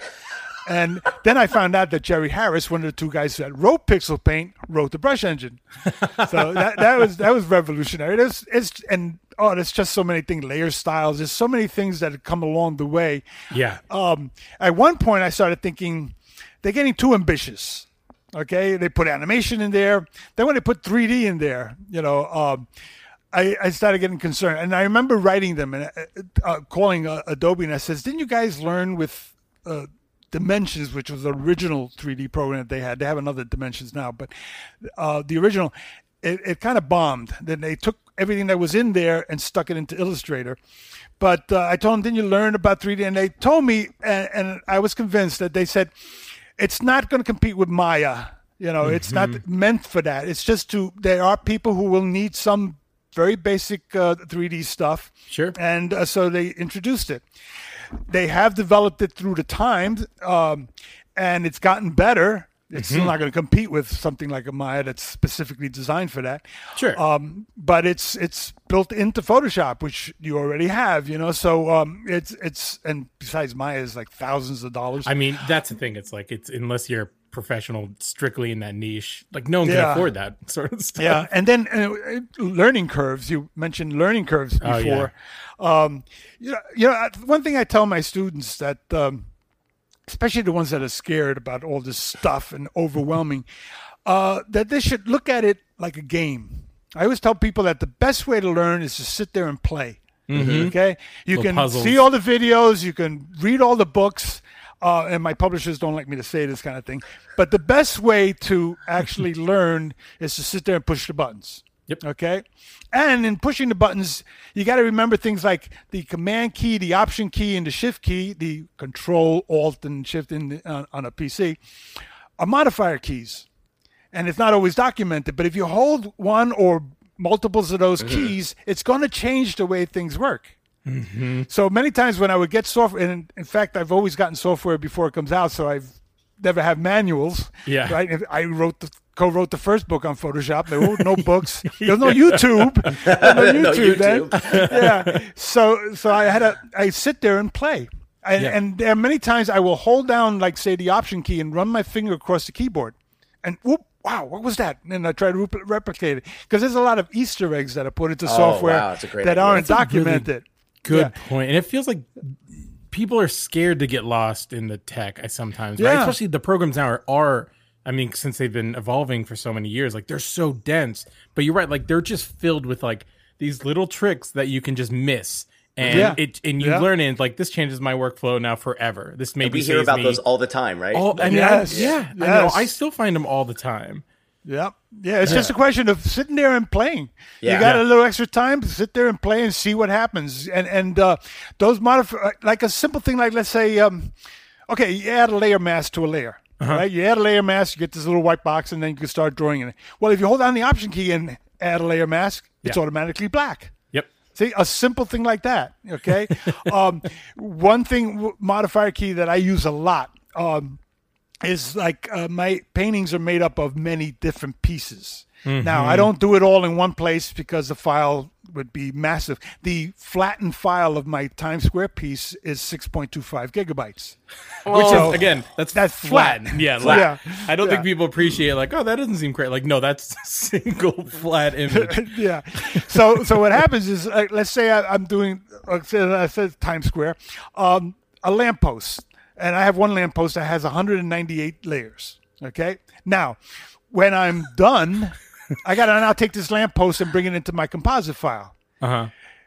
And then I found out that Jerry Harris, one of the two guys that wrote Pixel Paint, wrote the brush engine. So that that was that was revolutionary. There's it's and oh, there's just so many things, layer styles. There's so many things that have come along the way. yeah, Um, at one point, I started thinking they're getting too ambitious. Okay, they put animation in there. Then when they put three D in there, you know, um, I, I started getting concerned. And I remember writing them and uh, uh, calling uh, Adobe, and I says, "Didn't you guys learn with uh, Dimensions, which was the original three D program that they had? They have another Dimensions now, but uh, the original, it, it kind of bombed. Then they took everything that was in there and stuck it into Illustrator." But uh, I told them, "Didn't you learn about three D?" And they told me, and, and I was convinced that they said, it's not going to compete with Maya. You know, mm-hmm. It's not meant for that. It's just to, there are people who will need some very basic uh, three D stuff. Sure. And uh, so they introduced it. They have developed it through the time, um, and it's gotten better. It's Mm-hmm. still not going to compete with something like a Maya that's specifically designed for that. Sure. Um, but it's it's built into Photoshop, which you already have, you know. So um, it's it's and besides Maya is like thousands of dollars. I mean, that's the thing. It's like it's unless you're a professional strictly in that niche, like no one Yeah. can afford that sort of stuff. Yeah, and then uh, learning curves. You mentioned learning curves Oh, before. um, you know, you know, one thing I tell my students that, um, especially the ones that are scared about all this stuff and overwhelming, uh, that they should look at it like a game. I always tell people that the best way to learn is to sit there and play. Mhm. Okay, you Little can puzzles. see all the videos, you can read all the books. Uh, and my publishers don't like me to say this kind of thing, but the best way to actually learn is to sit there and push the buttons. Yep. Okay. And in pushing the buttons, you got to remember things like the command key, the option key, and the shift key, the control, alt, and shift in the, uh, on a P C, are modifier keys. And it's not always documented, but if you hold one or multiples of those Mm-hmm. keys, it's going to change the way things work. Mm-hmm. So many times when I would get software, and in, in fact, I've always gotten software before it comes out, so I've never had manuals. Yeah. Right. If I wrote the co-wrote the first book on Photoshop. There were no books. There was no YouTube. There was no No YouTube then. YouTube. Yeah. So so I had a I sit there and play. And, Yeah. and there are many times I will hold down, like, say, the option key and run my finger across the keyboard. And whoop, wow, what was that? And I try to rep- replicate it. Because there's a lot of Easter eggs that are put into Oh, software wow, that's a great that idea. aren't That's a really documented. Good Yeah. point. And it feels like people are scared to get lost in the tech I sometimes, right? Yeah. Especially the programs now are, are, I mean, since they've been evolving for so many years, like they're so dense. But you're right, like they're just filled with like these little tricks that you can just miss. And Yeah. it and you Yeah. learn it, like this changes my workflow now forever. This maybe We hear saves about me those all the time, right? all, I mean, Yes. I, yeah, I know. Yes. I still find them all the time. Yeah. Yeah. It's just a question of sitting there and playing. Yeah. You got Yeah. a little extra time to sit there and play and see what happens. And, and, uh, those modify, like a simple thing, like, let's say, um, okay, you add a layer mask to a layer. Uh-huh. Right? You add a layer mask, you get this little white box, and then you can start drawing in it. Well, if you hold down the Option key and add a layer mask, it's Yeah. automatically black. Yep. See, a simple thing like that, okay? um, one thing, w- modifier key that I use a lot um, is like uh, my paintings are made up of many different pieces. Mm-hmm. Now, I don't do it all in one place because the file would be massive. The flattened file of my Times Square piece is six point two five gigabytes. Which So, is, again, that's, that's flat. flat. Yeah, like, Yeah. I don't Yeah. think people appreciate, like, oh, that doesn't seem great. Like, no, that's a single flat image. yeah. So so what happens is, uh, let's say I, I'm doing, uh, say I said Times Square, um, a lamppost, and I have one lamppost that has one hundred ninety-eight layers. Okay. Now, when I'm done, I got to now take this lamppost and bring it into my composite file. Uh-huh.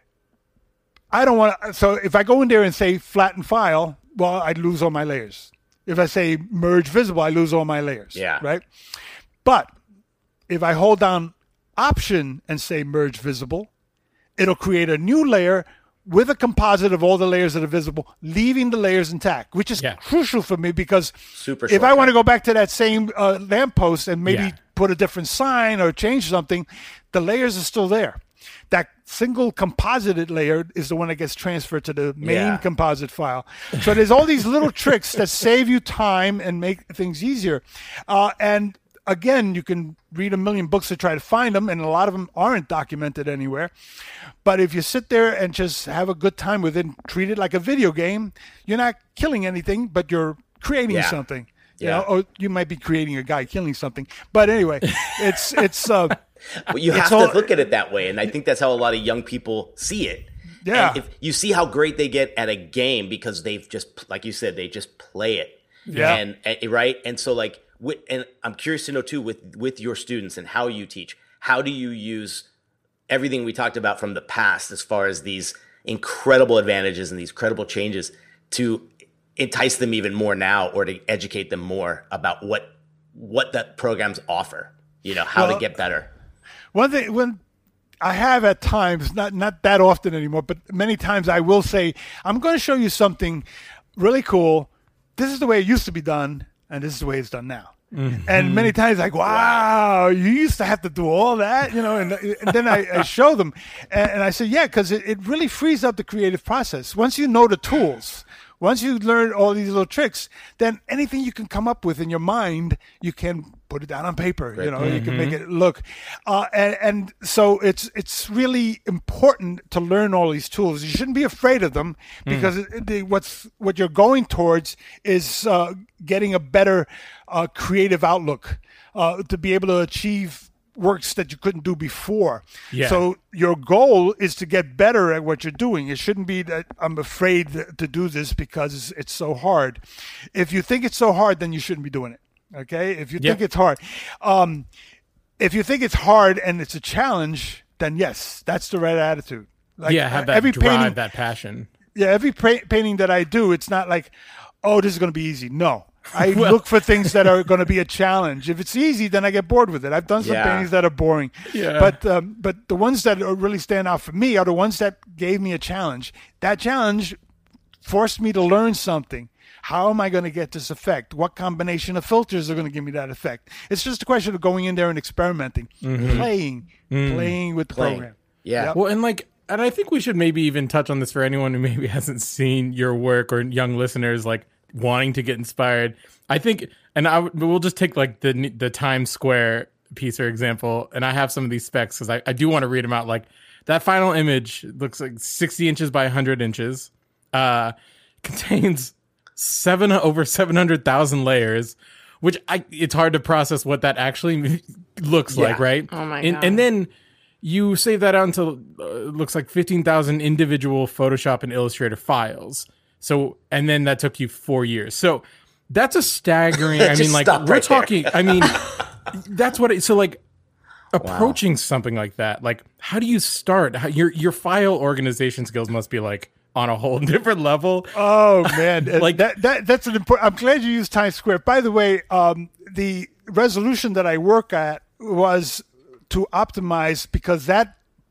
I don't want to. So if I go in there and say flatten file, well, I lose all my layers. If I say merge visible, I lose all my layers. Yeah. Right. But if I hold down Option and say merge visible, it'll create a new layer with a composite of all the layers that are visible, leaving the layers intact, which is Yeah. crucial for me because Super if I shortcut. want to go back to that same uh, lamppost and maybe Yeah. put a different sign or change something, the layers are still there. That single composited layer is the one that gets transferred to the main Yeah. composite file. So there's all these little tricks that save you time and make things easier. Uh, and again, you can read a million books to try to find them, and a lot of them aren't documented anywhere. But if you sit there and just have a good time with it and treat it like a video game, you're not killing anything, but you're creating Yeah. something. You Yeah. know, or you might be creating a guy killing something. But anyway, it's it's uh, But you have It's to all- look at it that way, and I think that's how a lot of young people see it. Yeah. And if you see how great they get at a game because they've just, like you said, they just play it. Yeah. And, and right. And so, like, with, and I'm curious to know too, with with your students and how you teach, how do you use everything we talked about from the past as far as these incredible advantages and these incredible changes to entice them even more now, or to educate them more about what what the programs offer? You know, how Well, to get better. One thing, when I have at times, not not that often anymore, but many times I will say, I'm going to show you something really cool. This is the way it used to be done, and this is the way it's done now. Mm-hmm. And many times, like, wow, you used to have to do all that, you know. And, and then I, I show them, and, and I say, yeah, because it, it really frees up the creative process. Once you know the tools, once you learn all these little tricks, then anything you can come up with in your mind, you can put it down on paper. You know, you can make it look. Uh, and, and so it's it's really important to learn all these tools. You shouldn't be afraid of them because it, the, what's what you're going towards is uh, getting a better uh, creative outlook uh, to be able to achieve works that you couldn't do before. Yeah. So your goal is to get better at what you're doing. It shouldn't be that I'm afraid to do this because it's so hard. If you think it's so hard, then you shouldn't be doing it. Okay? If you Yeah. think it's hard. Um, if you think it's hard and it's a challenge, then yes, that's the right attitude. Like, yeah, have that every drive, painting, that passion. yeah, every pra- painting that I do, it's not like, oh, this is going to be easy. No. I look for things that are going to be a challenge. If it's easy, then I get bored with it. I've done some Yeah. paintings that are boring, Yeah. but um, but the ones that are really stand out for me are the ones that gave me a challenge. That challenge forced me to learn something. How am I going to get this effect? What combination of filters are going to give me that effect? It's just a question of going in there and experimenting, playing, playing with the Playing. program. Yeah. Yep. Well, and like, and I think we should maybe even touch on this for anyone who maybe hasn't seen your work, or young listeners like wanting to get inspired. I think, and I w- we'll just take like the the Times Square piece for example, and I have some of these specs because I, I do want to read them out. Like that final image looks like sixty inches by one hundred inches, uh, contains seven over seven hundred thousand layers, which I it's hard to process what that actually looks like, Yeah. right? Oh my and, God. And then you save that out until uh, it looks like fifteen thousand individual Photoshop and Illustrator files. So, and then that took you four years. So that's a staggering, I Just mean, like stop we're right there. talking, I mean, that's what it, so like approaching something like that, like how do you start? How, your, your file organization skills must be like on a whole different level. Oh man, Like- like that, that that's an important. I'm glad you used Times Square. By the way, um, the resolution that I work at was to optimize because that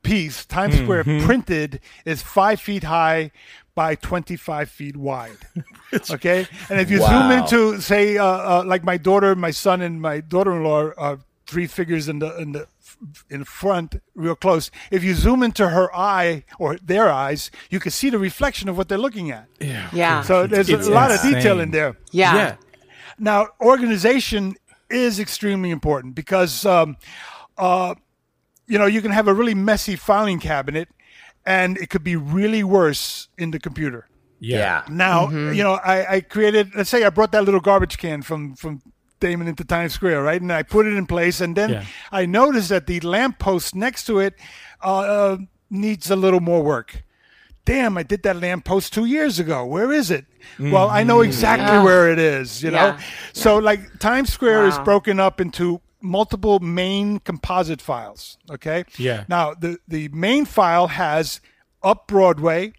piece, Times Square printed, is five feet high by twenty-five feet wide. Okay? And if you Wow. zoom into, say, uh, uh, like my daughter, my son, and my daughter-in-law are three figures in the in the in front, real close. If you zoom into her eye or their eyes, you can see the reflection of what they're looking at. Yeah. Yeah. So there's It's a lot of insane. detail in there. Yeah. Yeah. Now, organization is extremely important because, um, uh, you know, you can have a really messy filing cabinet, and it could be really worse in the computer. Yeah. Now, you know, I, I created. Let's say I brought that little garbage can from from Damon into Times Square, right? And I put it in place, and then Yeah. I noticed that the lamppost next to it uh, uh, needs a little more work. Damn, I did that lamppost two years ago. Where is it? Well, I know exactly Yeah. where it is, you know? Yeah. So, like, Times Square is Wow. broken up into multiple main composite files, okay? Yeah. Now, the, the main file has up Broadway,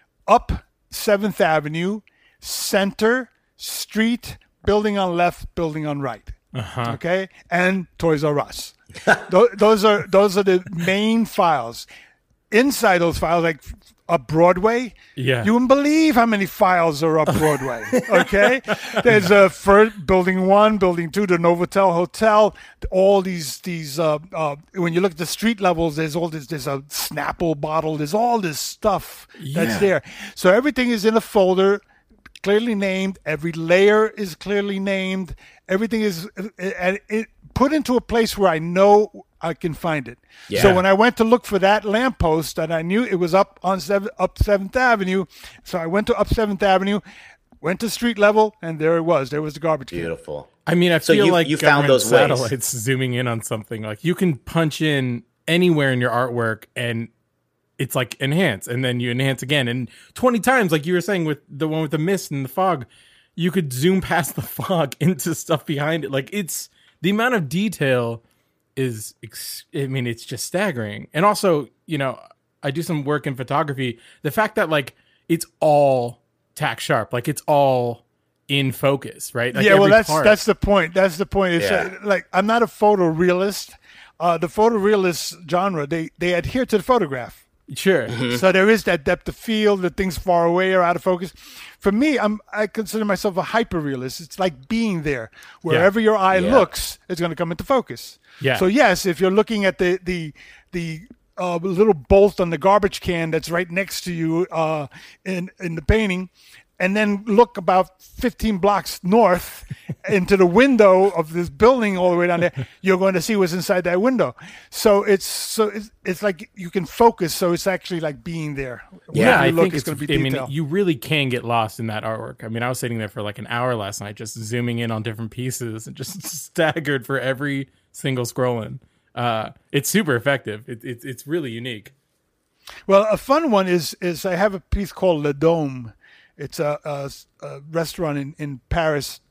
up seventh Avenue, center, street, building on left, building on right. Uh-huh. Okay, and Toys R Us. Tho- those are those are the main files. Inside those files, like up Broadway, Yeah. you wouldn't believe how many files are up Broadway. Okay, there's a first building one, building two, the Novotel Hotel. All these these uh, uh, when you look at the street levels, there's all this. There's a Snapple bottle. There's all this stuff that's Yeah. there. So everything is in a folder, clearly named. Every layer is clearly named. Everything is uh, it, put into a place where I know I can find it. Yeah. So when I went to look for that lamppost, and I knew it was up on seven, up Seventh Avenue, so I went to up Seventh Avenue, went to street level, and there it was. There was the garbage can. Beautiful. I mean, I So feel you- like you found government those ways. satellites zooming in on something. Like you can punch in anywhere in your artwork and it's like enhance, and then you enhance again. And twenty times, like you were saying with the one with the mist and the fog, you could zoom past the fog into stuff behind it. Like it's the amount of detail is, ex- I mean, it's just staggering. And also, you know, I do some work in photography. The fact that like it's all tack sharp, like it's all in focus, right? Like yeah, well, every that's part. that's the point. That's the point. It's Yeah. uh, like I'm not a photorealist. Uh, the photorealist genre, they they adhere to the photograph. Sure. So there is that depth of field, the things far away are out of focus. For me, I'm I consider myself a hyperrealist. It's like being there. Wherever your eye Yeah. looks, it's going to come into focus. Yeah. So yes, if you're looking at the the the uh, little bolt on the garbage can that's right next to you uh, in in the painting, and then look about fifteen blocks north into the window of this building all the way down there, you're going to see what's inside that window. So it's so it's, it's like you can focus. So it's actually like being there. Yeah, Wherever I you look, think it's it's, going to be I mean, detail. you really can get lost in that artwork. I mean, I was sitting there for like an hour last night, just zooming in on different pieces and just staggered for every single scrolling. Uh, it's super effective. It, it, it's really unique. Well, a fun one is is I have a piece called Le Dome. It's a, a, a restaurant in, in Paris.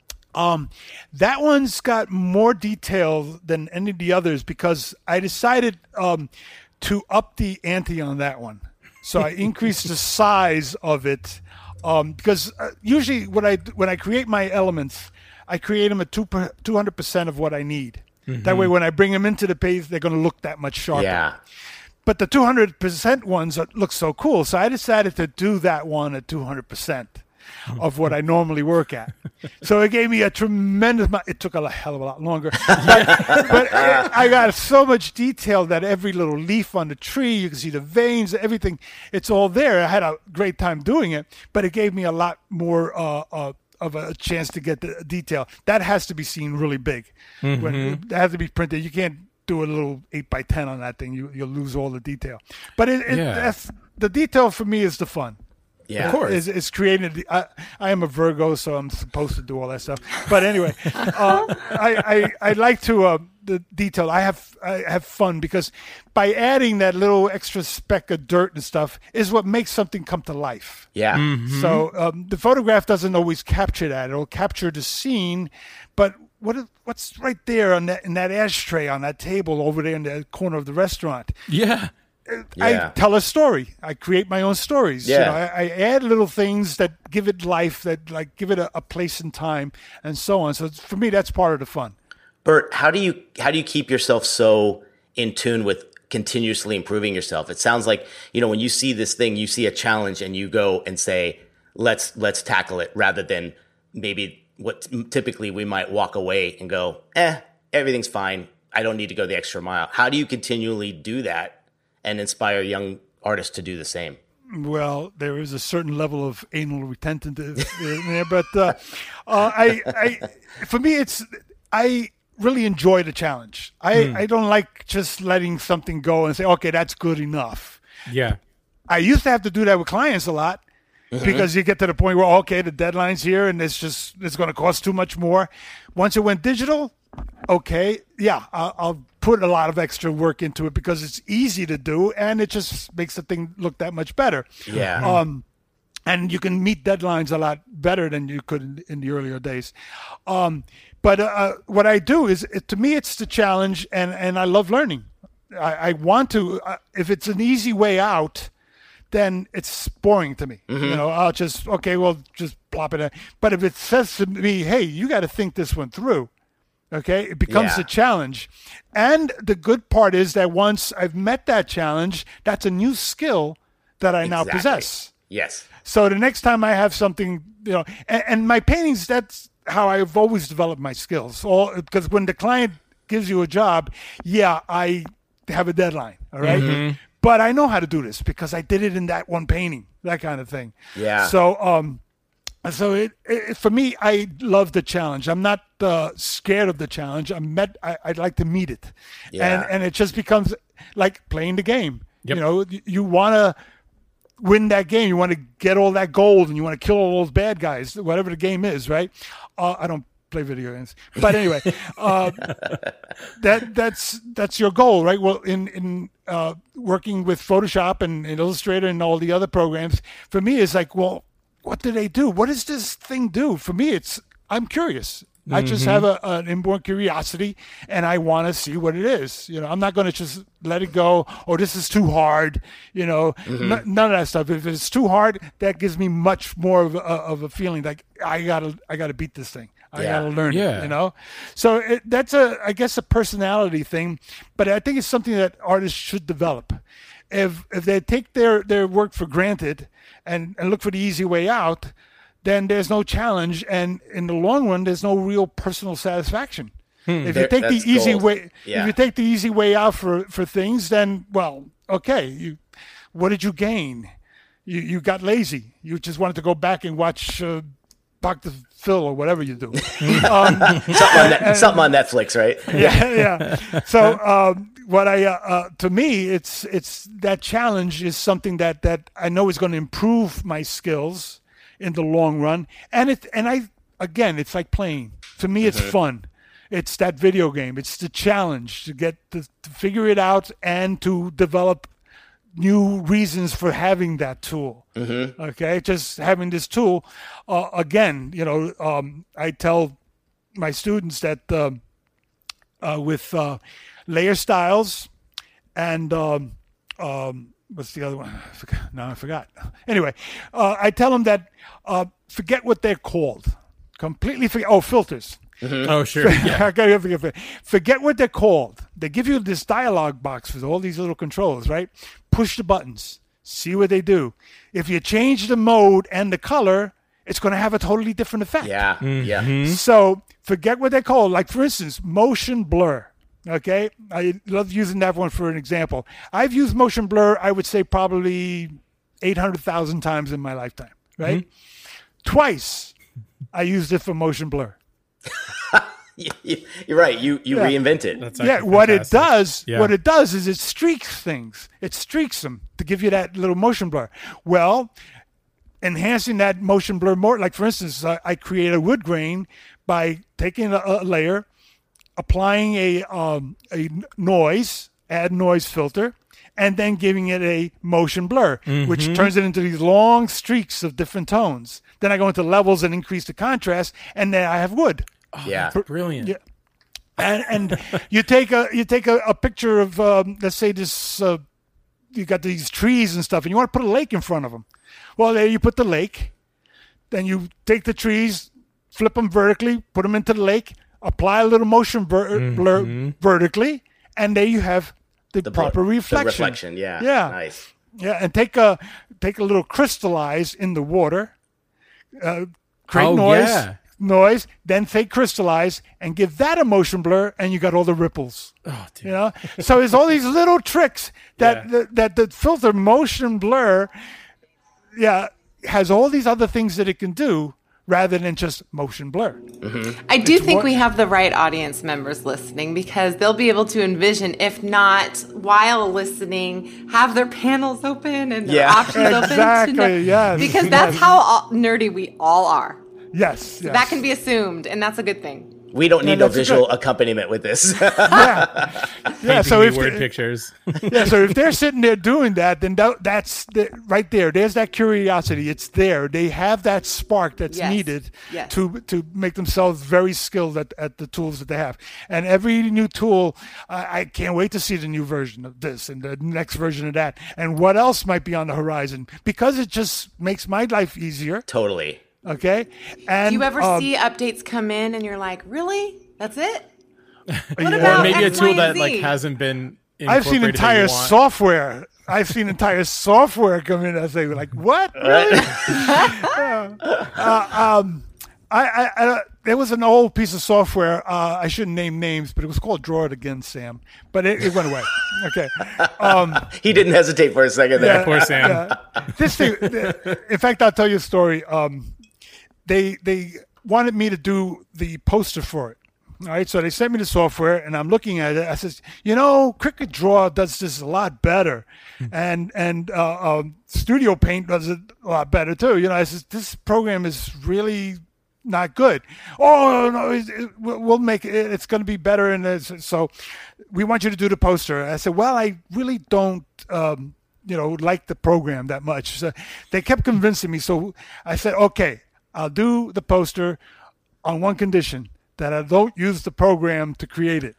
Um, that one's got more detail than any of the others because I decided um, to up the ante on that one. So I increased the size of it um, because uh, usually when I when I create my elements, I create them at two two hundred percent of what I need. That way, when I bring them into the page, they're going to look that much sharper. Yeah. But the two hundred percent ones are, look so cool. So I decided to do that one at two hundred percent of what I normally work at. So it gave me a tremendous amount. It took a hell of a lot longer. But, but I I got so much detail that every little leaf on the tree, you can see the veins, everything. It's all there. I had a great time doing it, but it gave me a lot more uh, uh, of a chance to get the detail. That has to be seen really big. Mm-hmm. When that has to be printed. You can't do a little eight by ten on that thing. You you'll lose all the detail. But it, it Yeah. that's the detail for me is the fun. Yeah. Of course. Is is creating. The, I I am a Virgo, so I'm supposed to do all that stuff. But anyway, uh, I, I I like to uh, the detail. I have I have fun because by adding that little extra speck of dirt and stuff is what makes something come to life. Yeah. Mm-hmm. So um, the photograph doesn't always capture that. It'll capture the scene, but what is, what's right there on that in that ashtray on that table over there in the corner of the restaurant? Yeah. Yeah. I tell a story. I create my own stories. You Yeah. know, I, I add little things that give it life, that like give it a, a place and time, and so on. So for me, that's part of the fun. Bert, how do you how do you keep yourself so in tune with continuously improving yourself. It sounds like, you know, when you see this thing, you see a challenge and you go and say, let's, let's tackle it, rather than maybe what typically we might walk away and go, eh, everything's fine. I don't need to go the extra mile. How do you continually do that and inspire young artists to do the same? Well, there is a certain level of anal retention in there, but uh, uh, I, I, for me, it's I really enjoy the challenge. I, mm. I don't like just letting something go and say, okay, that's good enough. Yeah, I used to have to do that with clients a lot. Mm-hmm. Because you get to the point where, okay, the deadline's here and it's just, it's going to cost too much more. Once it went digital, okay, yeah, I'll, I'll put a lot of extra work into it because it's easy to do and it just makes the thing look that much better. Yeah. Um, and you can meet deadlines a lot better than you could in, in the earlier days. Um, but uh, what I do is, it, to me, it's the challenge, and, and I love learning. I, I want to, uh, if it's an easy way out, then it's boring to me. Mm-hmm. You know, I'll just, okay, well, just plop it in. But if it says to me, hey, you got to think this one through, okay, it becomes yeah. a challenge. And the good part is that once I've met that challenge, that's a new skill that I exactly. now possess. Yes. So the next time I have something, you know, and, and my paintings, that's how I've always developed my skills. All because when the client gives you a job, yeah, I have a deadline, all right? Mm-hmm. But I know how to do this because I did it in that one painting, that kind of thing. Yeah. So, um, so it, it for me, I love the challenge. I'm not uh, scared of the challenge. I'm met. I, I'd like to meet it, yeah. and and it just becomes like playing the game. Yep. You know, you, you want to win that game. You want to get all that gold, and you want to kill all those bad guys, whatever the game is, right? Uh, I don't play video games, but anyway, uh, that that's that's your goal, right? Well, in in uh, working with Photoshop and, and Illustrator and all the other programs, for me, it's like, well, what do they do? What does this thing do? For me, it's I'm curious. Mm-hmm. I just have a, an inborn curiosity, and I want to see what it is. You know, I'm not going to just let it go. Oh, this is too hard. You know, mm-hmm. n- none of that stuff. If it's too hard, that gives me much more of a, of a feeling like I gotta I gotta beat this thing. I yeah. gotta learn yeah. it, you know? So it, that's a, I guess, a personality thing, but I think it's something that artists should develop. If if they take their, their work for granted and, and look for the easy way out, then there's no challenge, and in the long run, there's no real personal satisfaction. Hmm. If there, you take the easy gold. way, yeah. if you take the easy way out for, for things, then well, okay, you, what did you gain? You you got lazy. You just wanted to go back and watch uh, Doctor Phil or whatever you do. um, something, on that, something on Netflix, right? Yeah, yeah. So um, what I, uh, uh, to me, it's it's that challenge is something that, that I know is going to improve my skills in the long run. And it and I again, it's like playing. To me, it's mm-hmm. fun. It's that video game. It's the challenge to get to, to figure it out and to develop new reasons for having that tool. Mm-hmm. Okay, just having this tool. Uh, again, you know, um, I tell my students that uh, uh, with uh, layer styles and um, um, what's the other one? I forgot. No, I forgot. Anyway, uh, I tell them that uh, forget what they're called. Completely forget. Oh, filters. Mm-hmm. Oh, sure. Yeah. Forget what they're called. They give you this dialog box with all these little controls, right? Push the buttons. See what they do. If you change the mode and the color, it's going to have a totally different effect. Yeah, mm-hmm. yeah. So forget what they're called. Like, for instance, motion blur. Okay? I love using that one for an example. I've used motion blur, I would say, probably eight hundred thousand times in my lifetime, right? Mm-hmm. Twice I used it for motion blur. You're right. You you yeah. reinvent it. That's yeah. What fantastic. it does, yeah. what it does is it streaks things. It streaks them to give you that little motion blur. Well, enhancing that motion blur more. Like for instance, I, I create a wood grain by taking a, a layer, applying a um, a noise, add noise filter, and then giving it a motion blur, mm-hmm. which turns it into these long streaks of different tones. Then I go into levels and increase the contrast, and then I have wood. Oh, yeah, that's brilliant. Yeah. And and you take a you take a, a picture of um, let's say this uh, you got these trees and stuff, and you want to put a lake in front of them. Well, there you put the lake. Then you take the trees, flip them vertically, put them into the lake, apply a little motion ver- mm-hmm. blur vertically, and there you have the, The proper bl- the reflection. reflection, yeah. Yeah. Nice. Yeah, and take a take a little crystallize in the water, uh, create Oh, noise, yeah. noise, then take crystallize and give that a motion blur, and you got all the ripples. Oh, dude. You know, so there's all these little tricks that Yeah. that, that the filter motion blur, yeah, has all these other things that it can do rather than just motion blur. I do think more- we have the right audience members listening because they'll be able to envision, if not while listening, have their panels open and their Yeah. options open. Exactly, To know, yes, because that's yes. how all, nerdy we all are. Yes, yes. That can be assumed, and that's a good thing. We don't need Yeah, no that's visual good. accompaniment with this. yeah. Painting So me if word the- pictures. yeah, so if they're sitting there doing that, then that, that's the, right there. There's that curiosity. It's there. They have that spark that's Yes. needed Yes. to to make themselves very skilled at, at the tools that they have. And every new tool, I, I can't wait to see the new version of this and the next version of that, and what else might be on the horizon, because it just makes my life easier. Totally. Okay. And Do you ever um, see updates come in and you're like, really? That's it? What yeah. about Or maybe a X, tool Y, and that like Z? hasn't been. I've seen incorporated that entire you want. software. I've seen entire software come in. I say, like, what? Really? uh, um, I, I, I, there was an old piece of software. Uh, I shouldn't name names, but it was called Draw It Again, Sam. But it, it went away. Okay. Um, He didn't hesitate for a second there. Poor Sam. yeah. This thing. In fact, I'll tell you a story. Um, they they wanted me to do the poster for it. All right, so they sent me the software, and I'm looking at it. I says, you know, Cricut Draw does this a lot better, and and uh, um, Studio Paint does it a lot better too. You know, I says this program is really not good. Oh no, it, it, we'll we'll make it. It's going to be better, and it's- so we want you to do the poster. I said, well, I really don't. Um, you know, like the program that much. So they kept convincing me. So I said, okay, I'll do the poster on one condition, that I don't use the program to create it.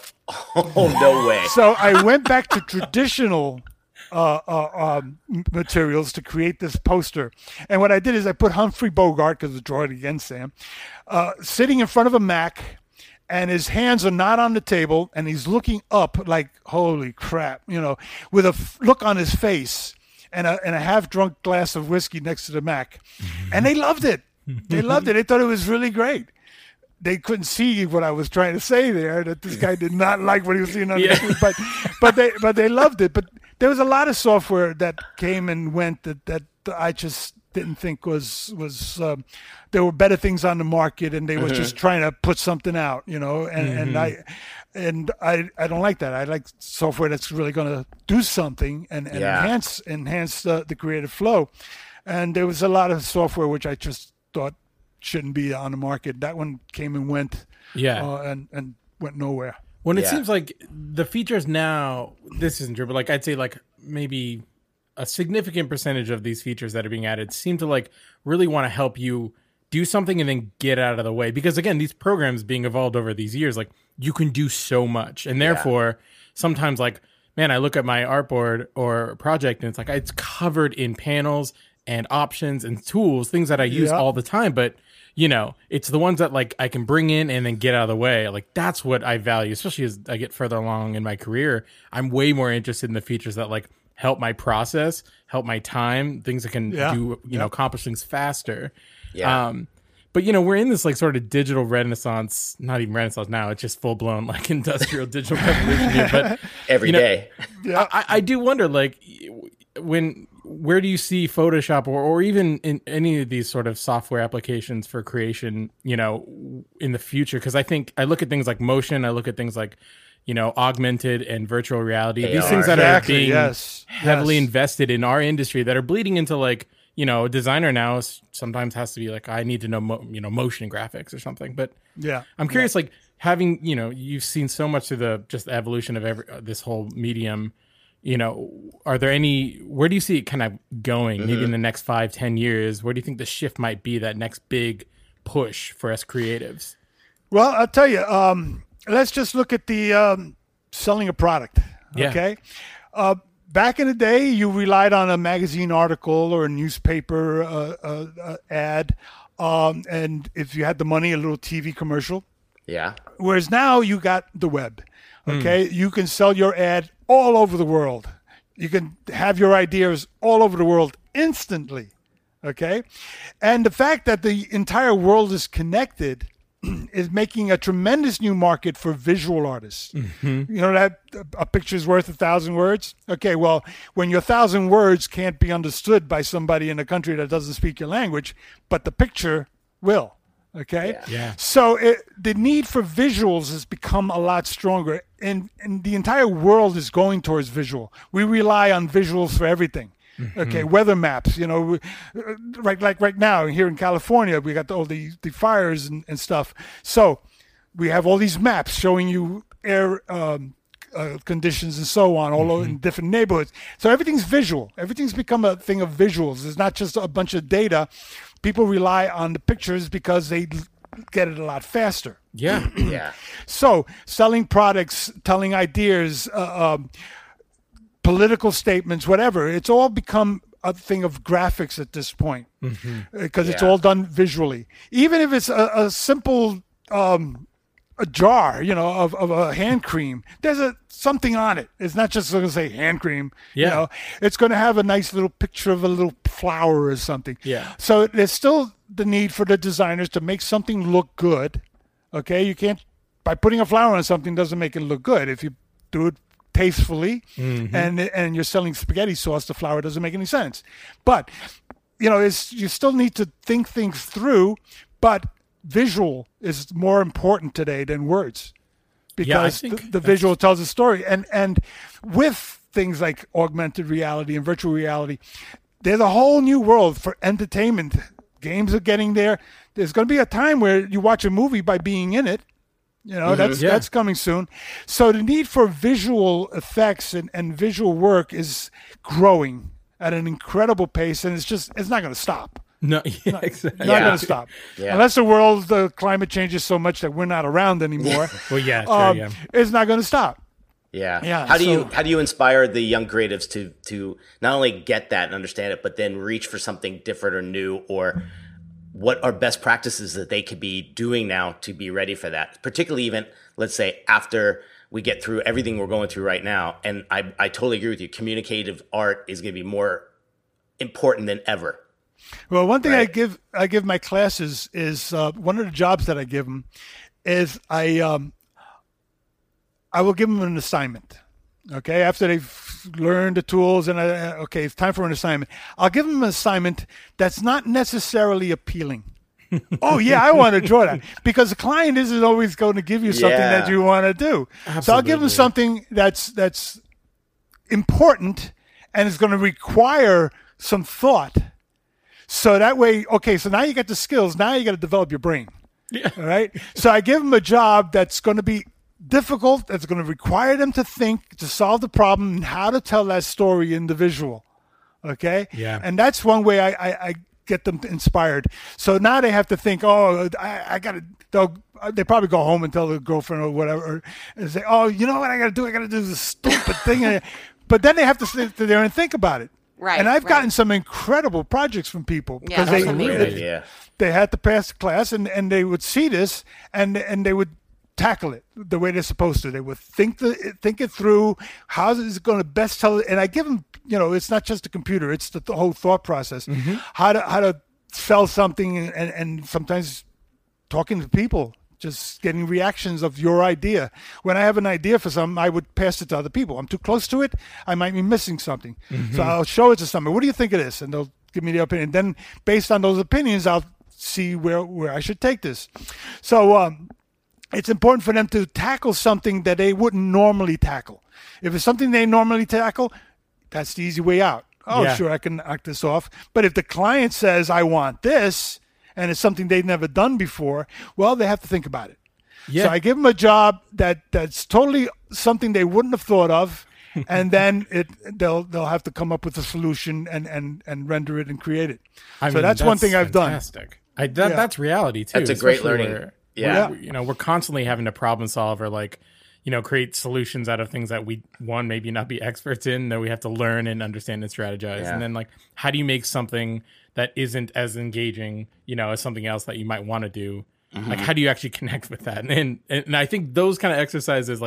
Oh, no way. So I went back to traditional uh, uh, um, materials to create this poster. And what I did is I put Humphrey Bogart, because it's Draw It Again, Sam, uh, sitting in front of a Mac, and his hands are not on the table, and he's looking up like, holy crap, you know, with a f- look on his face and a, and a half-drunk glass of whiskey next to the Mac. And they loved it. They loved it. They thought it was really great. They couldn't see what I was trying to say there, that this guy did not like what he was seeing on Yeah. the screen, but but they but they loved it. But there was a lot of software that came and went that, that I just didn't think was was um, there were better things on the market, and they were just trying to put something out, you know. And, and I and I I don't like that. I like software that's really going to do something and, and Yeah. enhance enhance the, the creative flow. And there was a lot of software which I just thought shouldn't be on the market. That one came and went, Yeah. uh, and and went nowhere. When it Yeah. seems like the features now, this isn't true, but like I'd say like maybe a significant percentage of these features that are being added seem to like really want to help you do something and then get out of the way. Because again, these programs being evolved over these years, like you can do so much. And therefore, sometimes like, man, I look at my artboard or project and it's like it's covered in panels and options and tools, things that I use Yeah. all the time. But you know, it's the ones that like I can bring in and then get out of the way. Like that's what I value, especially as I get further along in my career. I'm way more interested in the features that like help my process, help my time, things that can Yeah. do, you know, accomplish things faster. Yeah. Um, but you know, we're in this like sort of digital renaissance, not even renaissance now. It's just full blown like industrial digital revolution here. But Every you know, day. Yeah. I, I do wonder, like, when where do you see Photoshop or, or even in any of these sort of software applications for creation, you know, in the future? Because I think I look at things like motion, I look at things like, you know, augmented and virtual reality, these A R. things that Exactly, are being yes, heavily yes. invested in our industry that are bleeding into like, you know, a designer now s- sometimes has to be like, I need to know, mo- you know, motion graphics or something. But Yeah. I'm curious, like having, you know, you've seen so much through the just the evolution of every uh, this whole medium. You know, are there any? Where do you see it kind of going? Maybe in the next five, ten years. Where do you think the shift might be? That next big push for us creatives. Well, I'll tell you. Um, let's just look at the um, selling a product. Yeah. Okay. Uh, back in the day, you relied on a magazine article or a newspaper uh, uh, uh, ad, um, and if you had the money, a little T V commercial. Yeah. Whereas now you got the web. Okay, mm. you can sell your ad all over the world. You can have your ideas all over the world instantly. Okay, and the fact that the entire world is connected is making a tremendous new market for visual artists. Mm-hmm. You know that a picture's worth a thousand words? Okay, well, when your thousand words can't be understood by somebody in a country that doesn't speak your language, but the picture will. Okay? Yeah. yeah. So it, the need for visuals has become a lot stronger, and, and the entire world is going towards visual. We rely on visuals for everything. Mm-hmm. Okay, weather maps, you know, right like right now here in California, we got all the, the fires and, and stuff. So we have all these maps showing you air um, uh, conditions and so on, all mm-hmm. over in different neighborhoods. So everything's visual. Everything's become a thing of visuals. It's not just a bunch of data. People rely on the pictures because they get it a lot faster. Yeah, yeah. So selling products, telling ideas, uh, um, political statements, whatever, it's all become a thing of graphics at this point because mm-hmm. uh, it's yeah. all done visually. Even if it's a, a simple um, a jar, you know, of, of a hand cream, there's a something on it. It's not just going to say hand cream. Yeah. You know, it's going to have a nice little picture of a little flower or something. Yeah. So there's still the need for the designers to make something look good. Okay, you can't by putting a flower on something doesn't make it look good. If you do it tastefully mm-hmm. and and you're selling spaghetti sauce, the flour doesn't make any sense. But you know, it's you still need to think things through, but visual is more important today than words because yeah, the, the visual tells a story. And and with things like augmented reality and virtual reality, there's a whole new world for entertainment. Games are getting there. There's going to be a time where you watch a movie by being in it. You know, mm-hmm. that's yeah. that's coming soon. So the need for visual effects and, and visual work is growing at an incredible pace, and it's just it's not going to stop. No, yeah, not, exactly. not yeah. going to stop Yeah. unless the world, the climate changes so much that we're not around anymore. Well, yeah, sure, um, yeah. It's not going to stop. Yeah. Yeah, How do so- you how do you inspire the young creatives to to not only get that and understand it, but then reach for something different or new, or what are best practices that they could be doing now to be ready for that? Particularly even, let's say, after we get through everything we're going through right now. And I, I totally agree with you. Communicative art is going to be more important than ever. Well, one thing Right. I give I give my classes is uh, one of the jobs that I give them is I um, I will give them an assignment. Okay, after they've learned the tools and uh, okay, it's time for an assignment. I'll give them an assignment that's not necessarily appealing. Oh yeah, I want to draw that because the client isn't always going to give you something Yeah. that you want to do. Absolutely. So I'll give them something that's that's important and it's going to require some thought. So that way, okay, so now you got the skills. Now you got to develop your brain. Yeah. All right. So I give them a job that's going to be difficult. That's going to require them to think, to solve the problem, and how to tell that story in the visual. Okay. Yeah. And that's one way I, I, I get them inspired. So now they have to think, oh, I, I got to, they'll, they probably go home and tell their girlfriend or whatever, and say, oh, you know what I got to do? I got to do this stupid thing. But then they have to sit there and think about it. Right. And I've right. gotten some incredible projects from people Yeah, because they, absolutely. Great idea. they had to pass the class and, and they would see this and and they would tackle it the way they're supposed to. They would think the think it through. How is it going to best tell it? And I give them, you know, it's not just a computer; it's the, the whole thought process. Mm-hmm. How to how to sell something and, and sometimes talking to people. Just getting reactions of your idea. When I have an idea for something, I would pass it to other people. I'm too close to it. I might be missing something. Mm-hmm. So I'll show it to somebody. What do you think of this? And they'll give me the opinion. Then based on those opinions, I'll see where, where I should take this. So um, it's important for them to tackle something that they wouldn't normally tackle. If it's something they normally tackle, that's the easy way out. Oh, Yeah. sure, I can knock this off. But if the client says, I want this, and it's something they've never done before, well, they have to think about it. Yeah. So I give them a job that, that's totally something they wouldn't have thought of, and then it they'll they'll have to come up with a solution and, and, and render it and create it. I so mean, that's, one thing I've done. fantastic. I, that, Yeah. That's reality too. That's a great especially learning. where- Yeah. where, you know, we're constantly having to problem solve or like, you know, create solutions out of things that we, one, maybe not be experts in, that we have to learn and understand and strategize. Yeah. And then like, how do you make something that isn't as engaging, you know, as something else that you might want to do? Mm-hmm. Like, how do you actually connect with that? And, and and I think those kind of exercises, like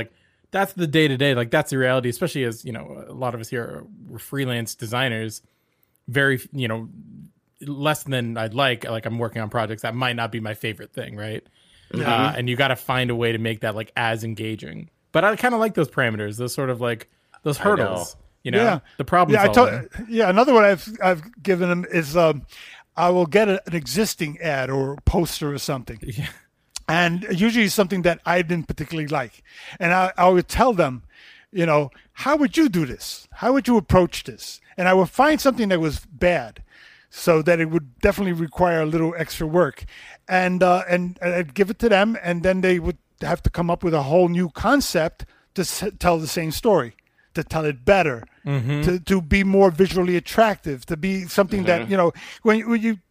that's the day to day. Like that's the reality, especially as, you know, a lot of us here are we're freelance designers, very, you know, less than I'd like. Like I'm working on projects that might not be my favorite thing. Right. Mm-hmm. Uh, and you got to find a way to make that like as engaging. But I kind of like those parameters, those sort of like those hurdles, know. you know, yeah. the problem yeah, solving. I told, yeah. Another one I've, I've given them is, um, I will get a, an existing ad or poster or something. Yeah. And usually something that I didn't particularly like. And I, I would tell them, you know, how would you do this? How would you approach this? And I would find something that was bad so that it would definitely require a little extra work. And, uh, and, and I'd give it to them, and then they would have to come up with a whole new concept to s- tell the same story, to tell it better, mm-hmm. to, to be more visually attractive, to be something mm-hmm. that, you know, when, when you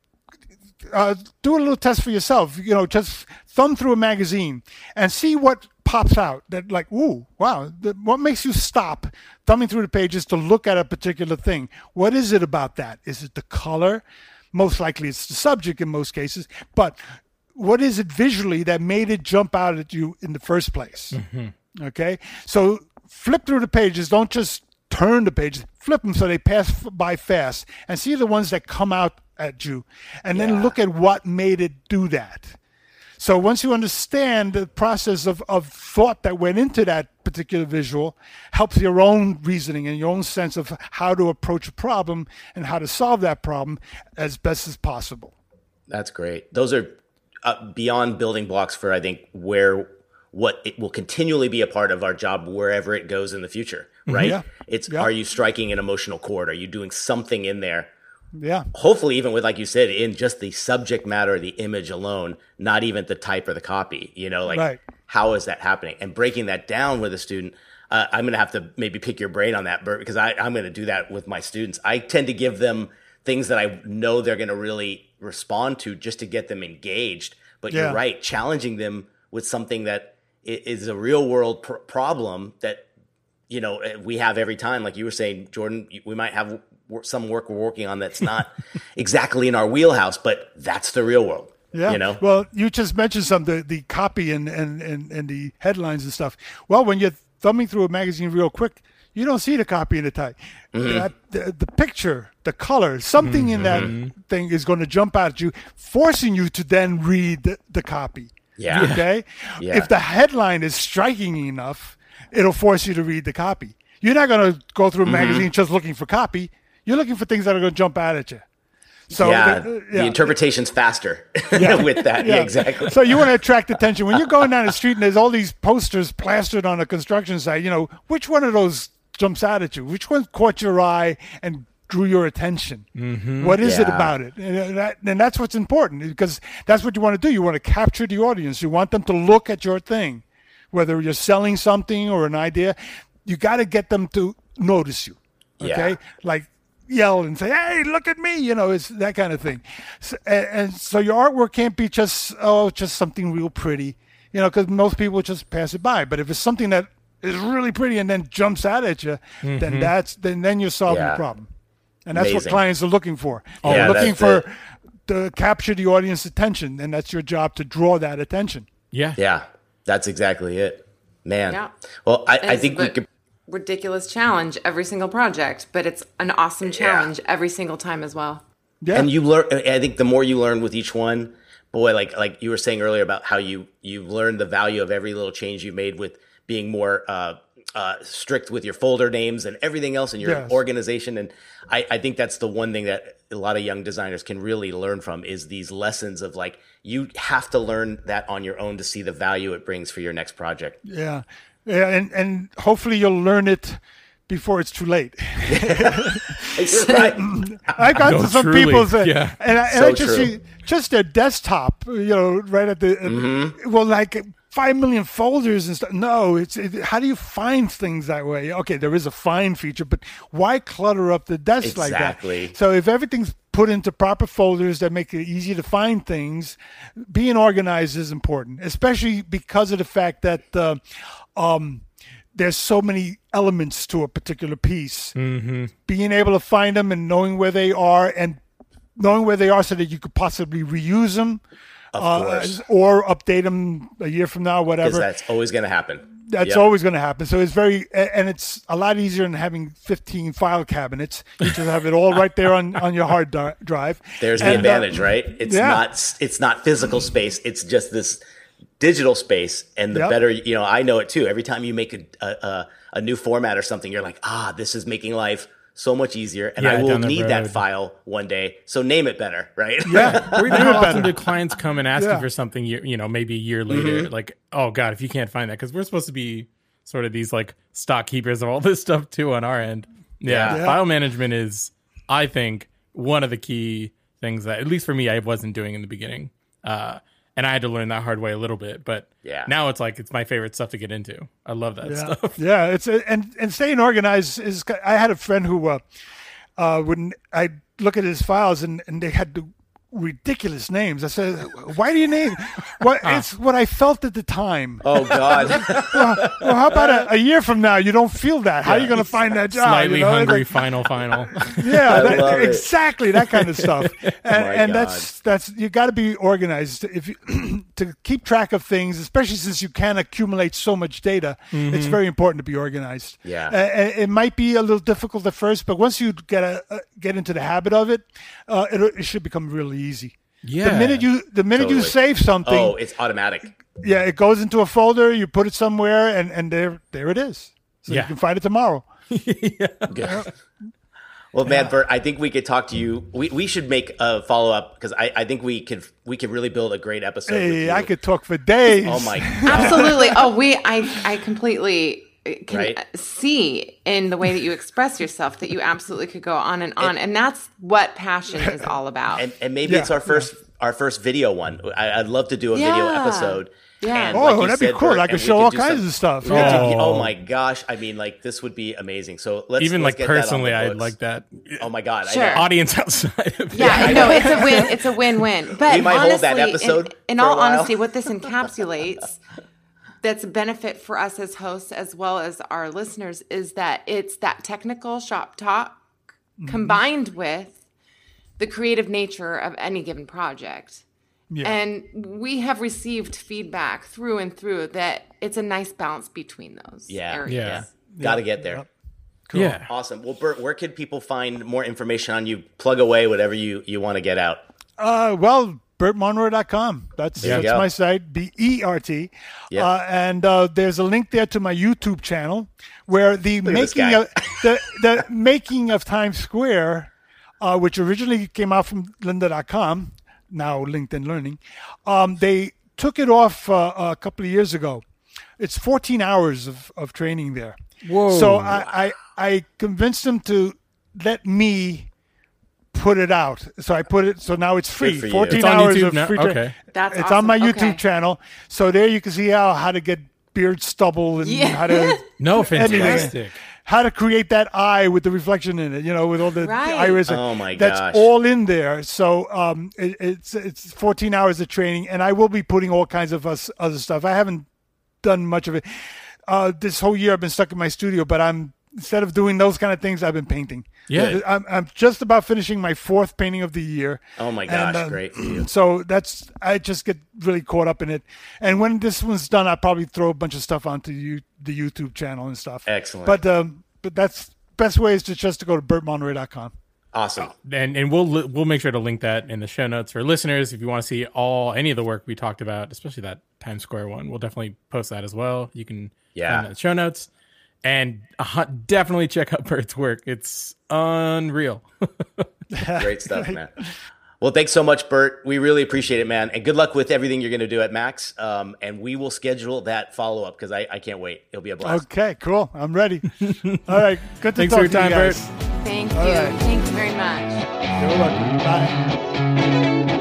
uh, do a little test for yourself, you know, just thumb through a magazine and see what pops out that like, ooh, wow, the, what makes you stop thumbing through the pages to look at a particular thing? What is it about that? Is it the color? Most likely it's the subject in most cases, but what is it visually that made it jump out at you in the first place? Mm-hmm. Okay. So flip through the pages. Don't just turn the pages, flip them so they pass by fast, and see the ones that come out at you, and yeah. then look at what made it do that. So once you understand the process of, of thought that went into that particular visual, helps your own reasoning and your own sense of how to approach a problem and how to solve that problem as best as possible. That's great. Those are uh, beyond building blocks for, I think, where what it will continually be a part of our job wherever it goes in the future, right? Yeah. It's yeah. Are you striking an emotional chord? Are you doing something in there? Yeah. Hopefully, even with, like you said, in just the subject matter, the image alone, not even the type or the copy, you know, like right. how is that happening? And breaking that down with a student, uh, I'm going to have to maybe pick your brain on that, Bert, because I, I'm going to do that with my students. I tend to give them things that I know they're going to really respond to just to get them engaged. But yeah. you're right, challenging them with something that is a real world pr- problem that, you know, we have every time. Like you were saying, Jordan, we might have some work we're working on that's not exactly in our wheelhouse, but that's the real world. Yeah. You know? Well, you just mentioned some the, the copy and, and, and, and the headlines and stuff. Well, when you're thumbing through a magazine real quick, you don't see the copy and the type. Mm-hmm. That, the, the picture, the color, something mm-hmm. in that thing is going to jump out at you, forcing you to then read the, the copy. Yeah. Okay? Yeah. If the headline is striking enough, it'll force you to read the copy. You're not going to go through a magazine mm-hmm. just looking for copy. You're looking for things that are going to jump out at you. So yeah, the, the yeah. interpretation's faster yeah. with that. Yeah. yeah, exactly. So you want to attract attention. When you're going down the street and there's all these posters plastered on a construction site, you know, which one of those jumps out at you? Which one caught your eye and drew your attention? Mm-hmm. What is yeah. it about it? And, that, and that's what's important, because that's what you want to do. You want to capture the audience. You want them to look at your thing, whether you're selling something or an idea. You got to get them to notice you. Okay, yeah. like yell and say, "Hey, look at me!" You know, it's that kind of thing. So, and, and so your artwork can't be just oh, just something real pretty, you know, because most people just pass it by. But if it's something that is really pretty and then jumps out at you, mm-hmm. then that's then then you're solving yeah. the problem, and that's Amazing. what clients are looking for. Oh, They're yeah, looking for it. to capture the audience attention, and that's your job to draw that attention. Yeah, yeah, that's exactly it, man. Yeah. Well, I, I think we could. Ridiculous challenge every single project, but it's an awesome challenge yeah. every single time as well. Yeah. And you learn, I think the more you learn with each one, boy, like, like you were saying earlier about how you, you've learned the value of every little change you made with being more, uh, uh, strict with your folder names and everything else in your yes. organization. And I, I think that's the one thing that a lot of young designers can really learn from is these lessons of like, you have to learn that on your own to see the value it brings for your next project. Yeah. Yeah, and, and hopefully you'll learn it before it's too late. right. I got no, to some truly. people's, uh, yeah. and, I, and so I just true. see just their desktop, you know, right at the, mm-hmm. well, like five million folders and stuff. No, it's it, how do you find things that way? Okay, there is a find feature, but why clutter up the desk exactly. like that? So if everything's put into proper folders that make it easy to find things, being organized is important, especially because of the fact that uh, um, there's so many elements to a particular piece. Mm-hmm. Being able to find them and knowing where they are and knowing where they are so that you could possibly reuse them. Of uh, course. or update them a year from now, whatever. Because that's always going to happen. That's Yep. always going to happen. So it's very, and it's a lot easier than having fifteen file cabinets. You just have it all right there on, on your hard di- drive. There's the And, uh, advantage, right? It's yeah. not it's not physical space. It's just this digital space. And the Yep. better, you know, I know it too. Every time you make a, a, a, a new format or something, you're like, ah, this is making life so much easier. And Yeah, I will down the need that road. file one day. So name it better, right? Yeah. Or even Name how it often better. do clients come and ask Yeah. you for something, you, you know, maybe a year later, Mm-hmm. like, oh God, if you can't find that, because we're supposed to be sort of these like stock keepers of all this stuff too on our end. Yeah, Yeah. file management is, I think, one of the key things that, at least for me, I wasn't doing in the beginning. Uh, and I had to learn that hard way a little bit, but Yeah. now it's like, it's my favorite stuff to get into. I love that Yeah, stuff. yeah. It's and and staying organized is. I had a friend who, uh, uh, when I look at his files and, and they had the ridiculous names. I said, "Why do you name?" What it's what I felt at the time. Oh God. Well, well, how about a, a year from now? You don't feel that. How are you going to find that job? Slightly you know? hungry, Like, final, final. yeah, I that- love it. exactly that kind of stuff. And, my and God. that's that's you got to be organized if you, to keep track of things, especially since you can accumulate so much data. It's very important to be organized. Yeah. Uh, it might be a little difficult at first, but once you get a, uh, get into the habit of it, uh, it, it should become really easy. Yeah. The minute you the minute you Totally. save something, Oh, it's automatic. yeah, it goes into a folder. You put it somewhere, and, and there there it is. So Yeah. you can find it tomorrow. Good. Well, man, Bert, I think we could talk to you. We, we should make a follow up because I, I think we could we could really build a great episode. with Hey, you. I could talk for days. Oh my God. Absolutely. Oh, we, I, I completely can Right. see in the way that you express yourself that you absolutely could go on and on, and that's what passion is all about. And and maybe Yeah, it's our first our first video one. I, I'd love to do a video Yeah. episode. Yeah. And Oh, like you that'd be said, cool. Bert, I and could we show all do kinds some- of stuff. we could do- Oh. oh my gosh! I mean, like this would be amazing. So let's Even let's like get that on the personally, I'd books. like that. Oh my God! Sure. I know. Audience outside of it. Yeah, no, it's a win. It's a win-win. But We might hold honestly, that episode in, in for a all while. honesty, what this encapsulates, that's a benefit for us as hosts as well as our listeners, is that it's that technical shop talk Mm-hmm. combined with the creative nature of any given project. Yeah. And we have received feedback through and through that it's a nice balance between those Yeah. areas. Yeah. Got to get there. Yeah. Awesome. Well, Bert, where can people find more information on you? Plug away whatever you, you want to get out. Uh, well, bert monroe dot com. That's, There you that's go. my site, B E R T. Yep. Uh, and uh, there's a link there to my YouTube channel where the at this making guy. of the, the making of Times Square, uh, which originally came out from lynda dot com, now LinkedIn Learning, um, they took it off uh, a couple of years ago. It's fourteen hours of, of training there. Whoa. So I, I, I convinced them to let me put it out. So I put it. So now it's free. for you. fourteen It's on hours YouTube of now? free. tra- Okay. That's it's awesome. on my YouTube Okay. channel. So there you can see how how to get beard stubble and Yeah. how to No, anything. fantastic. How to create that eye with the reflection in it, you know, with all the, Right. the iris. Oh, my That's gosh. all in there. So um, it, it's it's fourteen hours of training, and I will be putting all kinds of us, other stuff. I haven't done much of it. Uh, this whole year I've been stuck in my studio, but I'm instead of doing those kind of things, I've been painting. Yeah. I'm, I'm just about finishing my fourth painting of the year. Oh my gosh, And, uh, great for you. So that's I just get really caught up in it. And when this one's done, I'll probably throw a bunch of stuff onto you, the YouTube channel and stuff. Excellent. But um, but that's best way is to just to go to bert monroe dot com. Awesome. and and we'll li- we'll make sure to link that in the show notes for listeners if you want to see all any of the work we talked about, especially that Times Square one. We'll definitely post that as well. You can Yeah. find that in the show notes, and uh, definitely check out Bert's work. It's unreal. Great stuff, man. Well, thanks so much, Bert. We really appreciate it, man. And good luck with everything you're going to do at Max. Um, and we will schedule that follow-up because I, I can't wait. It'll be a blast. Okay, cool. I'm ready. All right, good to Thanks talk for your to time, you guys. Bert. Thank you. All right. Thank you very much. You're welcome. Bye.